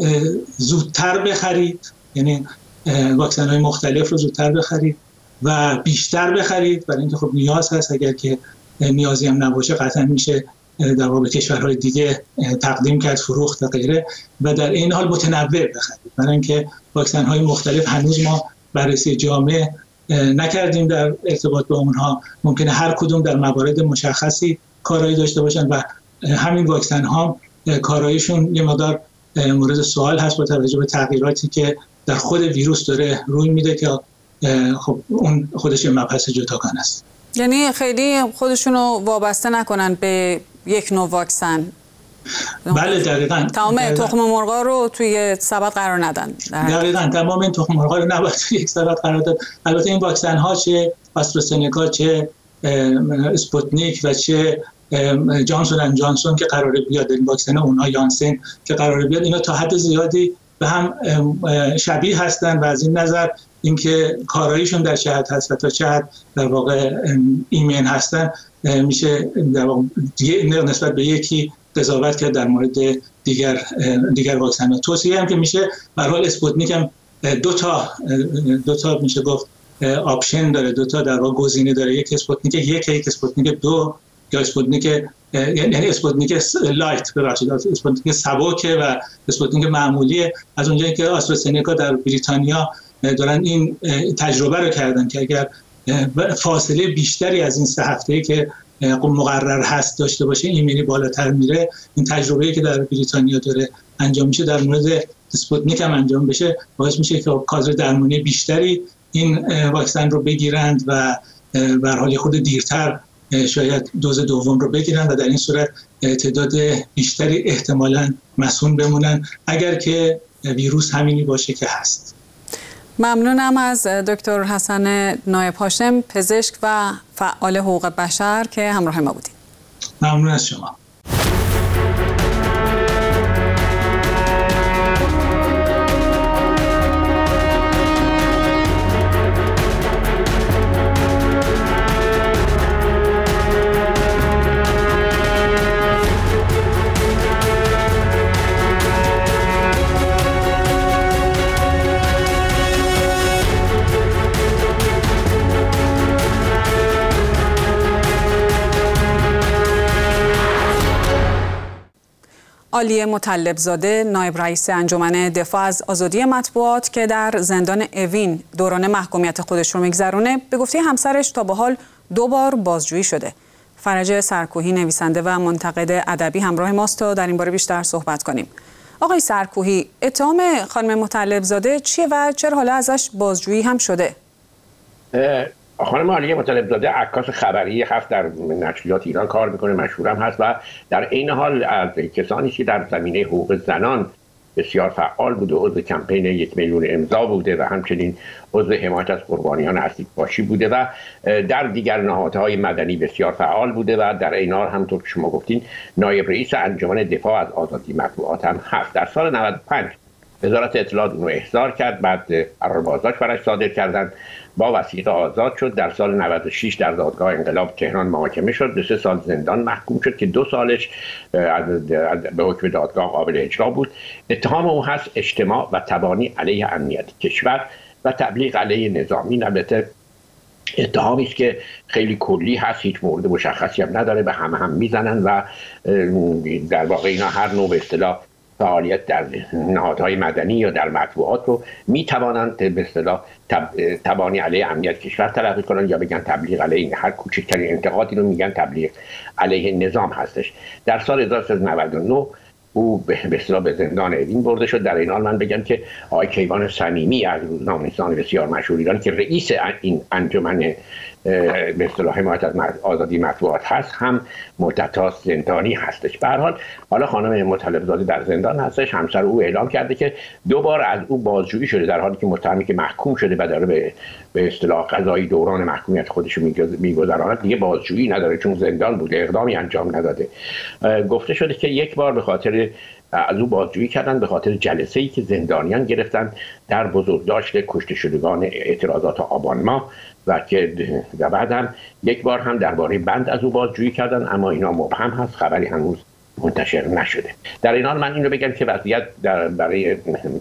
زودتر بخرید، یعنی واکسن های مختلف رو زودتر بخرید و بیشتر بخرید، برای اینکه خب نیاز هست، اگر که نیازی هم نباشه قطعا میشه در واقع به کشورهای دیگه تقدیم کرد، فروخت و غیره، و در این حال متنوع بخرید، برای اینکه واکسن های مختلف هنوز ما بررسی جامع نکردیم در ارتباط با اونها، ممکنه هر کدوم در موارد مشخصی کارایی داشته باشن و همین واکسن ها کاراییشون یه مقدار مورد سوال هست با توجه به تغییراتی که در خود ویروس داره روی میده که خب اون خودش یه مبحث جداگانه است. یعنی خیلی خودشونو وابسته نکنن به یک نوع واکسن. بله دقیقاً. تمام تخم مرغا رو توی سبد قرار ندن. دقیقاً تمام این تخم مرغا رو نباید توی یک سبد قرار داد. البته این واکسن ها چه آسترازنکا، چه اسپوتنیک و چه جانسون اند جانسون که قراره بیاد، این واکسن اونها یانسن که قراره بیاد، اینا تا حد زیادی به هم شبیه هستن و از این نظر اینکه کاراییشون در چه حد هست و تا چه حد در واقع ایمن هستن میشه در واقع نسبت به یکی قضاوت کرد در مورد دیگر دیگر واکسن ها. توصیه هم که میشه به هر حال اسپوتنیک هم دو تا دو تا میشه گفت آپشن داره، دو تا در واقع گزینه داره، یک اسپوتنیک یک یک اسپوتنیک دو یا اسپوتنیک یعنی اسپوتنیک لایت ببخشید اسپوتنیک سبکه و اسپوتنیک معمولیه. از اونجایی که آسترازنکا در بریتانیا دارن این تجربه رو کردن که اگر فاصله بیشتری از این سه هفته‌ای که مقرر هست داشته باشه ایمنی بالاتر میره. این تجربه‌ای که در بریتانیا داره انجام میشه در مورد اسپوتنیک هم انجام بشه، باعث میشه که کادر درمانی بیشتری این واکسن رو بگیرند و به هر حال خود دیرتر شاید دوز دوم رو بگیرن و در این صورت تعداد بیشتری احتمالاً مسئول بمونن اگر که ویروس همینی باشه که هست. ممنونم از دکتر حسن نایب هاشم، پزشک و فعال حقوق بشر که همراه ما بودید. ممنون از شما. عالیه مطلب زاده، نایب رئیس انجمن دفاع از آزادی مطبوعات که در زندان اوین دوران محکومیت خودش رو میگذرونه، به گفته همسرش تا به حال دو بار بازجویی شده. فرج سرکوهی نویسنده و منتقد ادبی همراه ماست تا در این باره بیشتر صحبت کنیم. آقای سرکوهی، اتهام خانم مطلب زاده چیه و چرا حالا ازش بازجویی هم شده؟ خانم عالیه مطلب زاده عکاس خبری هست، در نشریات ایران کار میکنه، مشهورم هست و در این حال از کسانی که در زمینه حقوق زنان بسیار فعال بوده، عضو کمپین یک میلیون امضا بوده و همچنین عضو حمایت از قربانیان اسید پاشی بوده و در دیگر نهادهای مدنی بسیار فعال بوده و در این حال همونطور که شما گفتین نایب رئیس انجمن دفاع از آزادی مطبوعات هم هست. در سال نود و پنج وزارت اطلاعات اون رو احضار کرد، بعد قرار بازداشت برش صادر کردند، با وثیقه آزاد شد. در سال نود و شش در دادگاه انقلاب تهران محاکمه شد، به سه سال زندان محکوم شد که دو سالش به حکم دادگاه قابل اجرا بود. اتهام او هست اجتماع و تبانی علیه امنیت کشور و تبلیغ علیه نظام. این البته اتهامی است که خیلی کلی هست، هیچ مورد مشخصی هم نداره، به همه هم میزنن و در واقع اینا هر نوع به اصطلاح فعالیت در نهادهای مدنی یا در مطبوعات رو میتوانند به اصطلاح تبانی علیه امنیت کشور تلقی کنند یا بگن تبلیغ علیه هر کوچکترین انتقادی رو میگن تبلیغ علیه نظام هستش. در سال هزار و سیصد و نود و نه او به اصطلاح به زندان اوین برده شد. در این حال من بگم که آقای کیوان صمیمی از روزنامه‌نویسان بسیار مشهور ایران که رئیس این انجمن به اصطلاح حمایت از آزادی مطبوعات هست هم مدت‌ها زندانی هستش. به هر حال حالا خانم مطلب‌زاده در زندان هستش. همسر او اعلام کرده که دو بار از او بازجویی شده در حالی که متهمی که محکوم شده و داره به به اصطلاح قضایی دوران محکومیت خودش رو میگذراند دیگه بازجویی نداره چون زندان بوده، اقدامی انجام نداده. گفته شده که یک بار به خاطر از او بازجویی کردن به خاطر جلسه‌ای که زندانیان گرفتن در بزرگداشت کشته شدگان اعتراضات آبان ماه و که و بعد هم یک بار هم درباره بند از او بازجویی کردن، اما اینا مبهم هست، خبری هنوز منتشر نشده. در این حال من اینو بگم که وضعیت در برای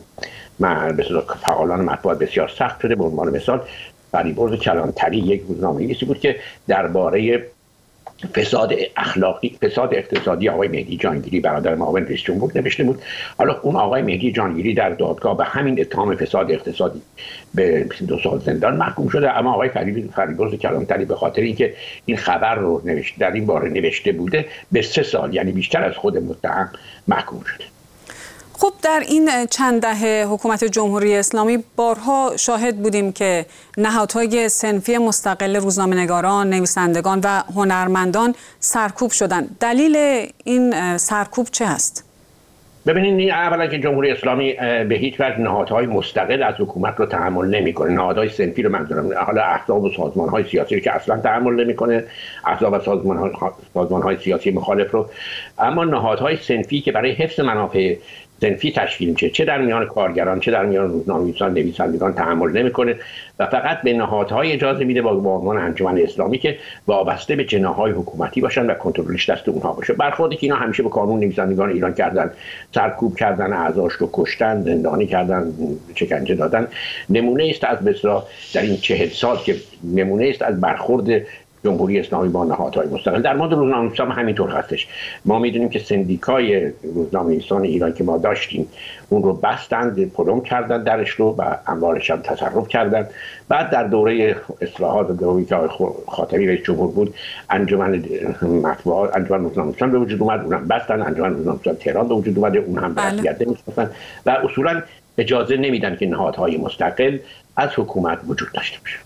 فعالان مطبوعات بسیار سخت شده. به عنوان مثال فریبرز کلانتری یک روزنامه‌نویسی بود که درباره فساد اخلاقی، فساد اقتصادی آقای مهدی جانگیری برادر معاون رئیس جمهور نوشته بود. حالا اون آقای مهدی جانگیری در دادگاه به همین اتهام فساد اقتصادی به دو سال زندان محکوم شده، اما آقای فریبرز کلانتری به خاطر اینکه این خبر رو نوشته در این باره نوشته بوده به سه سال یعنی بیشتر از خود متهم محکوم شده. خب در این چند دهه حکومت جمهوری اسلامی بارها شاهد بودیم که نهادهای صنفی مستقل روزنامه‌نگاران، نویسندگان و هنرمندان سرکوب شدند. دلیل این سرکوب چه هست؟ ببینید اولا که جمهوری اسلامی به هیچ وجه نهادهای مستقل از حکومت رو تحمل نمیکنه. نهادهای صنفی رو منظورم حالا احزاب و سازمان‌های سیاسی رو که اصلا تحمل نمیکنه، احزاب و سازمان‌های سازمان‌های سیاسی مخالف رو، اما نهادهای صنفی که برای حفظ منافع صنفی تشکیل میشه چه در میان کارگران چه در میان روزنامه‌نویسان، نویسندگان تحمل نمیکنه و فقط به نهادهای اجازه میده با عنوان انجمن اسلامی که وابسته به جناح‌های حکومتی باشن و کنترلش دست اونها باشه. برخوردی که اینا همیشه به قانون نویسندگان ایران کردن، سرکوب کردن، اعضاش رو کشتن، زندانی کردن، شکنجه دادن، نمونه است از بسیار در این چهل سال که نمونه است از برخورد جمهوری اسلامی با نهادهای مستقل. در مورد روزنامه‌نویسان همینطور هستش. ما میدونیم که سندیکای روزنامه‌نویسان ایران که ما داشتیم اون رو بستند، پلم کردن درش رو و اموالش هم تصرف کردن. بعد در دوره اصلاحات دوری که خاتمی رئیس جمهور بود انجمن مطبوعات، انجمن روزنامه‌نویسان به وجود اومد، اونم بستن. انجمن روزنامه‌نویسان تهران به وجود اومده، اون هم رسمیت نمی‌شناسن و اصولا اجازه نمیدن که نهادهای مستقل از حکومت وجود داشته باشه.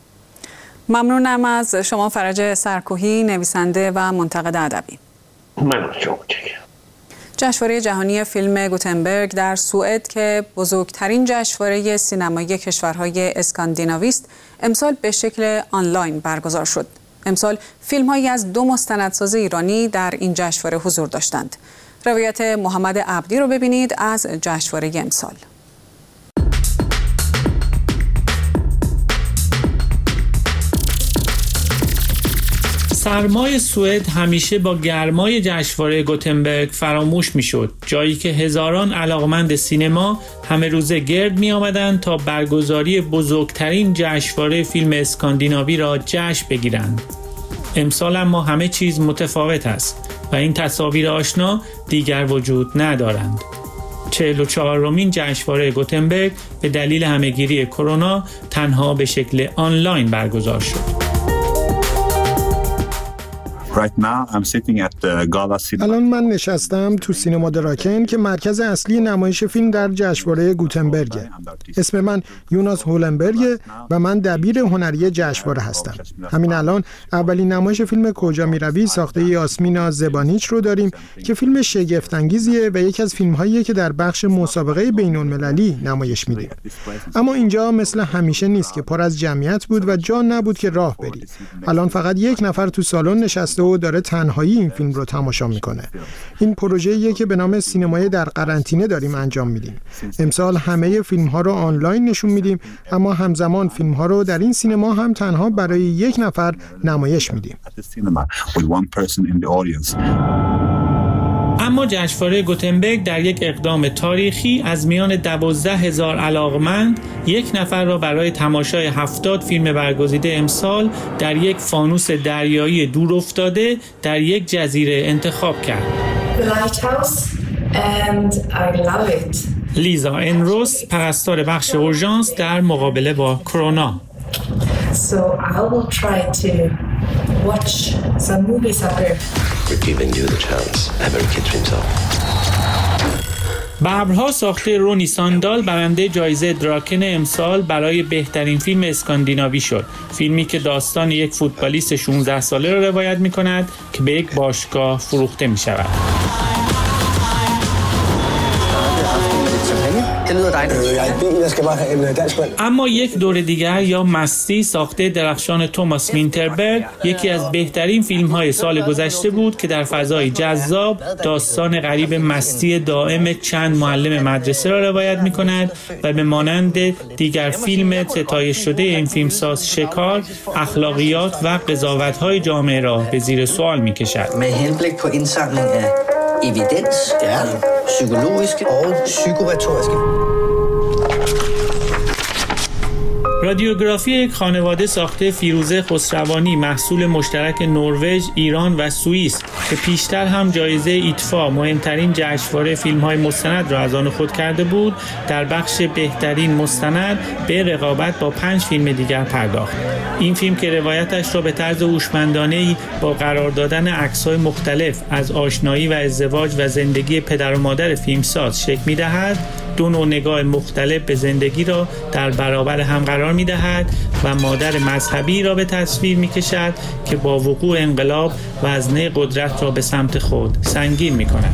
ممنونم از شما فرج سرکوهی، نویسنده و منتقد ادبی. من از شما متشکرم. جشنواره جهانی فیلم گوتنبرگ در سوئد که بزرگترین جشنواره سینمایی کشورهای اسکاندیناوی است، امسال به شکل آنلاین برگزار شد. امسال فیلم‌هایی از دو مستندساز ایرانی در این جشنواره حضور داشتند. روایت محمد عبدی رو ببینید از جشنواره امسال. سرمای سوئد همیشه با گرمای جشنواره گوتنبرگ فراموش میشد، جایی که هزاران علاقمند سینما همه روزه گرد می آمدند تا برگزاری بزرگترین جشنواره فیلم اسکاندیناوی را جشن بگیرند. امسال اما همه چیز متفاوت است و این تصاویر آشنا دیگر وجود ندارند. چهل و چهارمین جشنواره گوتنبرگ به دلیل همهگیری کرونا تنها به شکل آنلاین برگزار شد. الان من نشستم تو سینما دراکن که مرکز اصلی نمایش فیلم در جشنواره گوتنبرگه. اسم من یوناس هولنبرگه و من دبیر هنری جشنواره هستم. همین الان اولین نمایش فیلم کجا میروی ساخته یاسمینا زبانیچ رو داریم که فیلم شگفت انگیزیه و یکی از فیلم‌هاییه که در بخش مسابقه بین‌المللی نمایش میدیم. اما اینجا مثل همیشه نیست که پر از جمعیت بود و جا نبود که راه بری. الان فقط یک نفر تو سالن نشسته و داره تنهایی این فیلم رو تماشا میکنه. این پروژه‌ایه که به نام سینمای در قرنطینه داریم انجام میدیم. امسال همه فیلم ها رو آنلاین نشون میدیم، اما همزمان فیلم ها رو در این سینما هم تنها برای یک نفر نمایش میدیم. اما جشنواره گوتنبرگ در یک اقدام تاریخی از میان دوازده هزار علاقمند یک نفر را برای تماشای هفتاد فیلم برگزیده امسال در یک فانوس دریایی دور افتاده در یک جزیره انتخاب کرد. and I love it. لیزا انروس پرستار بخش اورژانس در مقابله با کرونا. So I will try to watch some movies up here. We're giving you the chance. Every kid dreams of. ببرها ساخته رونی ساندال برنده جایزه دراکن امسال برای بهترین فیلم اسکاندیناوی شد. فیلمی که داستان یک فوتبالیست شانزده ساله را روایت می کند که به یک باشگاه فروخته می شود. اما یک دور دیگر یا مستی ساخته درخشان توماس وینتربرگ یکی از بهترین فیلم‌های سال گذشته بود که در فضای جذاب داستان غریب مستی دائم چند معلم مدرسه را روایت می‌کند و به مانند دیگر فیلم ستایش شده این فیلمساز شکار اخلاقیات و قضاوت‌های جامعه را به زیر سوال می‌کشد. Med henblik på indsamling af evidens, ja, psykologiske og psykoretoriske. رادیوگرافی یک خانواده ساخته فیروزه خسروانی محصول مشترک نروژ، ایران و سوئیس که پیشتر هم جایزه ایتفا مهمترین جشنواره فیلم‌های مستند را از آن خود کرده بود، در بخش بهترین مستند به رقابت با پنج فیلم دیگر پرداخت. این فیلم که روایتش را به طرز هوشمندانه‌ای با قرار دادن عکس‌های مختلف از آشنایی و ازدواج و زندگی پدر و مادر فیلمساز شکل می‌دهد، دو نوع نگاه مختلف به زندگی را در برابر هم قرار می‌دهد و مادر مذهبی را به تصویر می‌کشد که با وقوع انقلاب وزنه قدرت را به سمت خود سنگین می‌کند.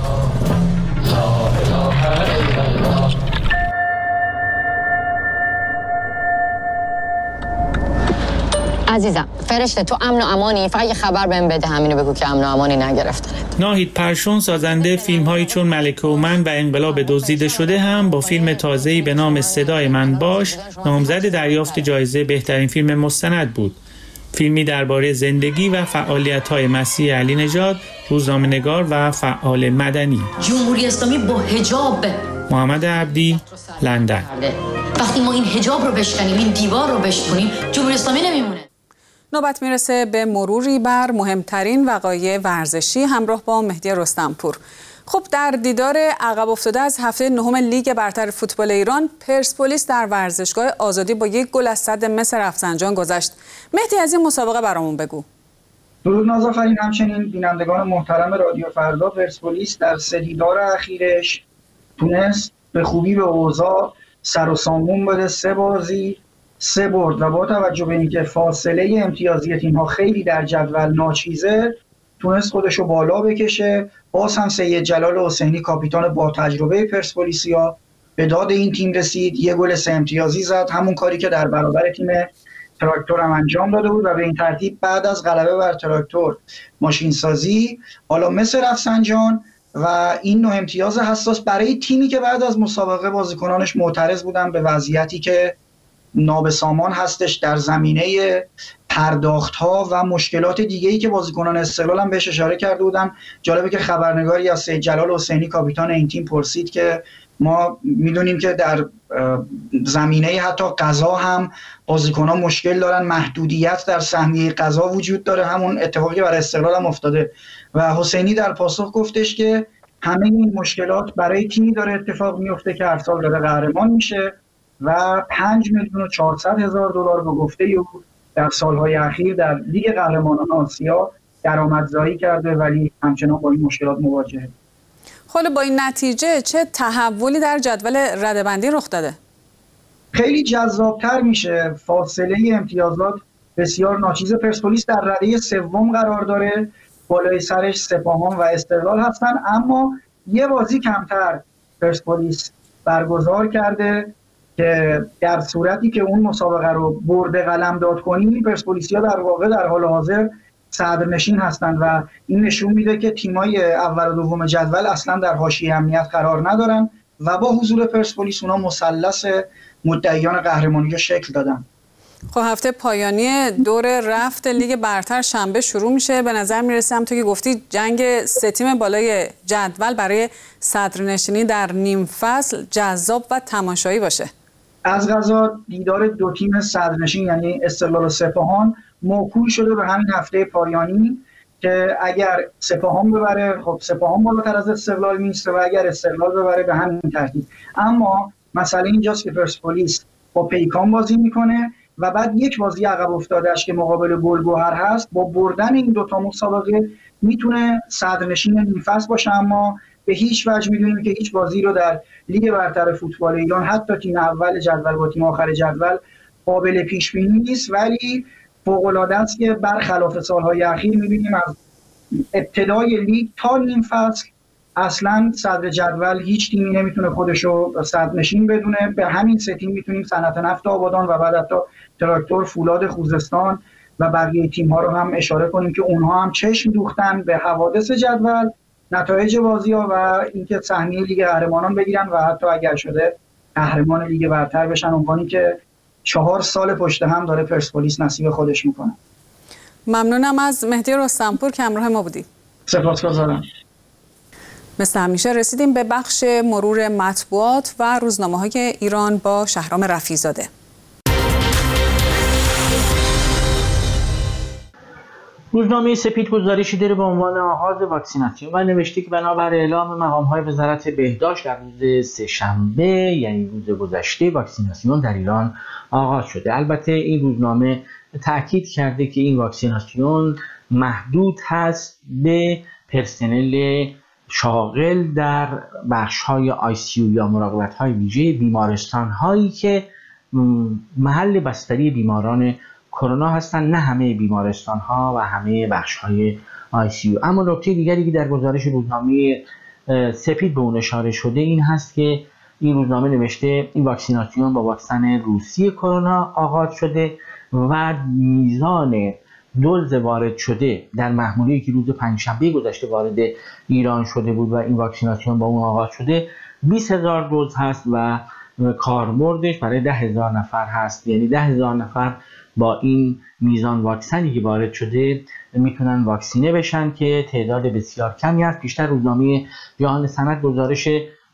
عزیزم فرشته تو امن و امانی، فقط یه خبر بهم بده، همینو بگو که امن و امانی نگرفتنت. ناهید پرشون سازنده فیلم‌هایی چون ملکه و من و انقلاب دزدیده شده هم با فیلم تازه‌ای به نام صدای من باش نامزد دریافت جایزه بهترین فیلم مستند بود. فیلمی درباره زندگی و فعالیت‌های مسیح علی نژاد، روزنامه‌نگار و فعال مدنی. جمهوری اسلامی با حجاب. محمد عبدی، لندن. وقتی ما این حجاب رو بشکنیم، این دیوار رو بشکنیم، جمهوری اسلامی نمیمونه. نوبت میرسه به مروری بر مهمترین وقایع ورزشی همراه با مهدی رستمپور. خب در دیدار عقب افتاده از هفته نهم لیگ برتر فوتبال ایران، پرسپولیس در ورزشگاه آزادی با یک گل از صد مس رفسنجان گذشت. مهدی از این مسابقه برامون بگو. درود نازافرین، همچنین بینندگان محترم رادیو فردا. پرسپولیس در سه دیدار اخیرش تونست به خوبی به اوضاع سر و سامون بده. سه بازی سه برد و با توجه به اینکه فاصله امتیازی تیم‌ها خیلی در جدول ناچیزه، تونست خودشو بالا بکشه. باز هم سید جلال حسینی کاپیتان با تجربه پرسپولیسیا به داد این تیم رسید، یه گل سه امتیازی زد، همون کاری که در برابر تیم تراکتور هم انجام داده بود و به این ترتیب بعد از غلبه بر تراکتور ماشین سازی حالا مثل رفسنجان و این نوع امتیاز حساس برای تیمی که بعد از مسابقه بازیکنانش معترض بودن به وضعیتی که نابسامان هستش در زمینه پرداخت‌ها و مشکلات دیگه‌ای که بازیکنان استقلال هم بهش اشاره کرده بودن. جالبه که خبرنگاری از سید جلال حسینی کاپیتان این تیم پرسید که ما میدونیم که در زمینه حتی غذا هم بازیکنان مشکل دارن، محدودیت در سهمیه غذا وجود داره، همون اتفاقی برای استقلال هم افتاده و حسینی در پاسخ گفتش که همه این مشکلات برای تیمی داره اتفاق میفته که هر سال داره قهرمان میشه و پنج میلیون و چهارصد هزار دلار به گفته او در سالهای اخیر در لیگ قهرمانان آسیا درآمدزایی کرده، ولی همچنان با این مشکلات مواجهه. حالا با این نتیجه چه تحولی در جدول رده‌بندی رخ داده؟ خیلی جذابتر میشه. فاصله امتیازات بسیار ناچیز. پرسپولیس در رده سوم قرار داره، بالای سرش سپاهان و استقلال هستن، اما یه بازی کمتر پرسپولیس برگزار کرده که در صورتی که اون مسابقه رو برده قلمداد کنیم، پرسپولیسیا در واقع در حال حاضر صدرنشین هستند و این نشون میده که تیمای اول و دوم جدول اصلا در حاشیه امنیت قرار ندارن و با حضور پرسپولیس اونا مثلث مدعیان قهرمانی رو شکل دادن. خب هفته پایانی دور رفت لیگ برتر شنبه شروع میشه. به نظر میرسه هم تو که گفتی جنگ سه تیم بالای جدول برای صدرنشینی در نیم فصل جذاب و تماشایی باشه. از قضا دیدار دو تیم صدرنشین یعنی استقلال و سپاهان موکول شده به همین هفته پایانی که اگر سپاهان ببره خب سپاهان بالاتر از استقلال میسته و اگر استقلال ببره به همین ترتیب. اما مسئله اینجاست که پرسپولیس با پیکان بازی میکنه و بعد یک بازی عقب افتادهش که مقابل گلگهر هست، با بردن این دوتا مسابقه میتونه صدرنشین نیم فصل باشه. اما به هیچ وجه میدونیم که هیچ بازی رو در لیگ برتر فوتبال ایران حتی تیم اول جدول با تیم آخر جدول قابل پیش بینی نیست، ولی فوق العاده است که برخلاف سالهای اخیر میبینیم از ابتدای لیگ تا نیم فصل اصلا صدر جدول هیچ تیمی نمیتونه خودشو صدرنشین بدونه. به همین سه تیم میتونیم صنعت نفت آبادان و بعد حتی تراکتور، فولاد خوزستان و بقیه تیم ها رو هم اشاره کنیم که اونها هم چشم دوختن به حوادث جدول، نتایج بازی ها و اینکه سهمیه لیگ قهرمانان بگیرن و حتی اگر شده قهرمان لیگ برتر بشن، عنوانی که چهار سال پشت هم داره پرسپولیس نصیب خودش میکنه. ممنونم از مهدی رستمپور که همراه ما بودید. سپاسگزارم. مثل همیشه رسیدیم به بخش مرور مطبوعات و روزنامه‌های ایران با شهرام رفیع‌زاده. روزنامه سپید گزارشی داره با عنوان آغاز واکسیناسیون و نوشته که بنابر اعلام مقام‌های وزارت بهداشت در روز سه‌شنبه یعنی روز گذشته واکسیناسیون در ایران آغاز شده. البته این روزنامه تأکید کرده که این واکسیناسیون محدود هست به پرسنل شاغل در بخش‌های آی سی یو یا مراقبت‌های ویژه بیمارستان‌هایی که محل بستری بیماران کرونا هستند، نه همه بیمارستان‌ها و همه بخش‌های آی سی یو. اما نکته دیگری که در گزارش روزنامه سپید به اون اشاره شده این هست که این روزنامه نوشته این واکسیناسیون با واکسن روسی کرونا آغاز شده و میزان دوز وارد شده در محموله که روز پنجشنبه گذشته وارد ایران شده بود و این واکسیناسیون با اون آغاز شده بیست هزار دوز هست و کاربردش برای ده هزار نفر هست. یعنی ده هزار نفر با این میزان واکسنی که وارد شده میتونن واکسینه بشن که تعداد بسیار کمی است. پیشتر روزنامه جهان سند گزارش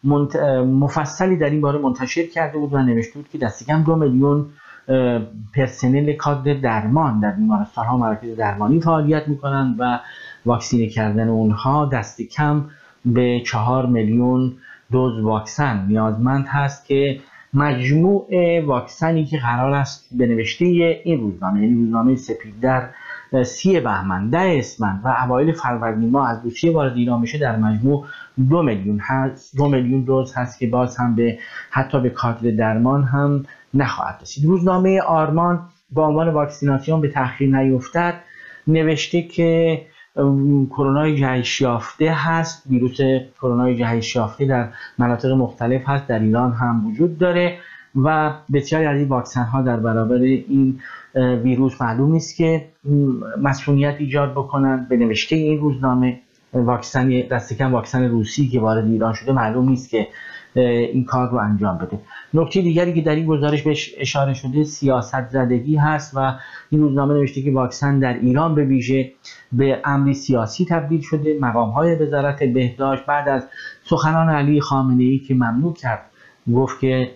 مفصلی در این باره منتشر کرده بود و نوشته بود که دست کم دو میلیون پرسنل کادر درمان در بیمارستان‌ها و مراکز درمانی فعالیت میکنند و واکسینه کردن اونها دست کم به چهار میلیون دوز واکسن نیازمند هست که مجموع واکسنی که قرار است به نوشته این روزنامه یعنی روزنامه سپید در سی بهمن، ده اسفند و اوایل فروردین ماه از روسیه وارد ایران میشه در مجموع دو میلیون هست دو میلیون دوز هست که باز هم به حتی به کادر درمان هم نخواهد رسید. روزنامه آرمان با عنوان واکسیناسیون به تأخیر نیفتد نوشته که کرونا جهش یافته هست، ویروس کرونا جهش یافته در مناطق مختلف هست، در ایران هم وجود داره و بسیاری از این واکسن ها در برابر این ویروس معلوم نیست که مسئولیت ایجاد بکنن. به نوشته این روزنامه واکسن دست کم واکسن روسی که وارد ایران شده معلوم نیست که این کار رو انجام بده. نکته دیگری که در این گزارش بهش اشاره شده سیاست زدگی هست و این روزنامه نوشته که واکسن در ایران به ویژه به امری سیاسی تبدیل شده. مقام‌های وزارت بهداشت بعد از سخنان علی خامنه‌ای که ممنوع کرد، گفت که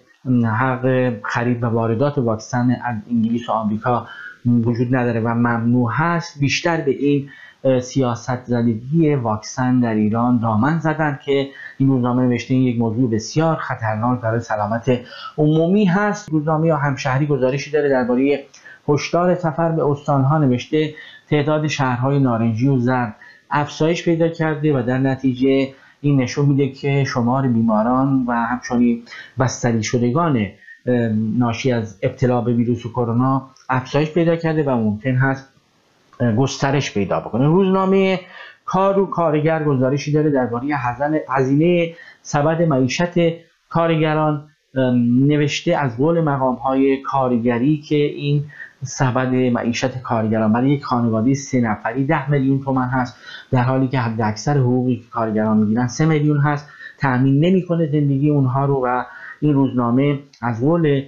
حق خرید و واردات واکسن از انگلیس و آمریکا وجود نداره و ممنوع هست، بیشتر به این سیاست زدگی واکسن در ایران دامن زدن که این روزنامه نوشته این یک موضوع بسیار خطرناک برای سلامت عمومی هست. روزنامه همشهری گزارشی داره درباره هشدار سفر به استانها، نوشته تعداد شهرهای نارنجی و زرد افزایش پیدا کرده و در نتیجه این نشون میده که شمار بیماران و همچنین بستری شدگان ناشی از ابتلا به ویروس کرونا افزایش پیدا کرده و ممکن هست گسترش پیدا بکنه. روزنامه کار و کارگر گزارشی داره درباره هزینه سبد معیشت کارگران، نوشته از قول مقام‌های کارگری که این سبد معیشت کارگران برای یک خانواده سه نفری ده میلیون تومان هست، در حالی که حد اکثر حقوقی که کارگران میگیرن سه میلیون هست، تأمین نمی‌کنه زندگی اونها رو. و این روزنامه از قول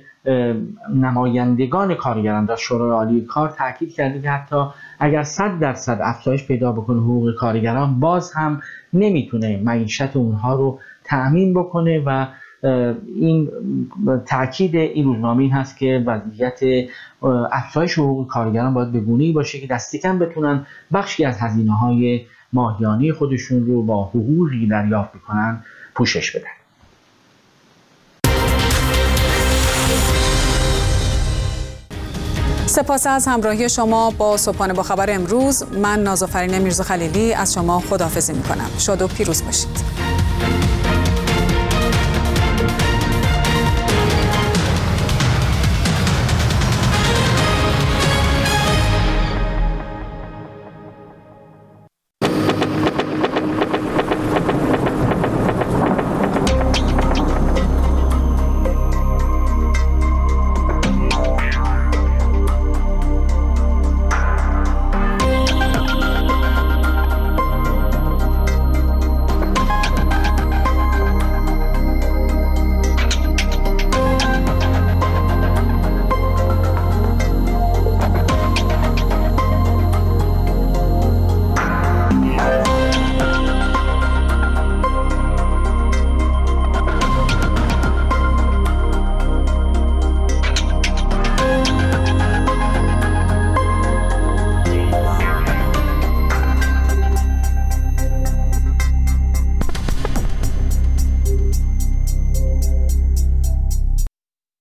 نمایندگان کارگران در شورای عالی کار تاکید کرده که حتی اگر صد درصد افزایش پیدا بکنه حقوق کارگران، باز هم نمیتونه معیشت اونها رو تأمین بکنه و این تاکید این روزنامه این هست که وضعیت افزایش حقوق کارگران باید به گونه‌ای باشه که دست کم بتونن بخشی از هزینه‌های ماهیانه خودشون رو با حقوقی دریافت می‌کنن پوشش بدن. سپاس از همراهی شما با صبحانه با خبر امروز. من نازآفرین میرزا خلیلی از شما خداحافظی می‌کنم. شاد و پیروز باشید.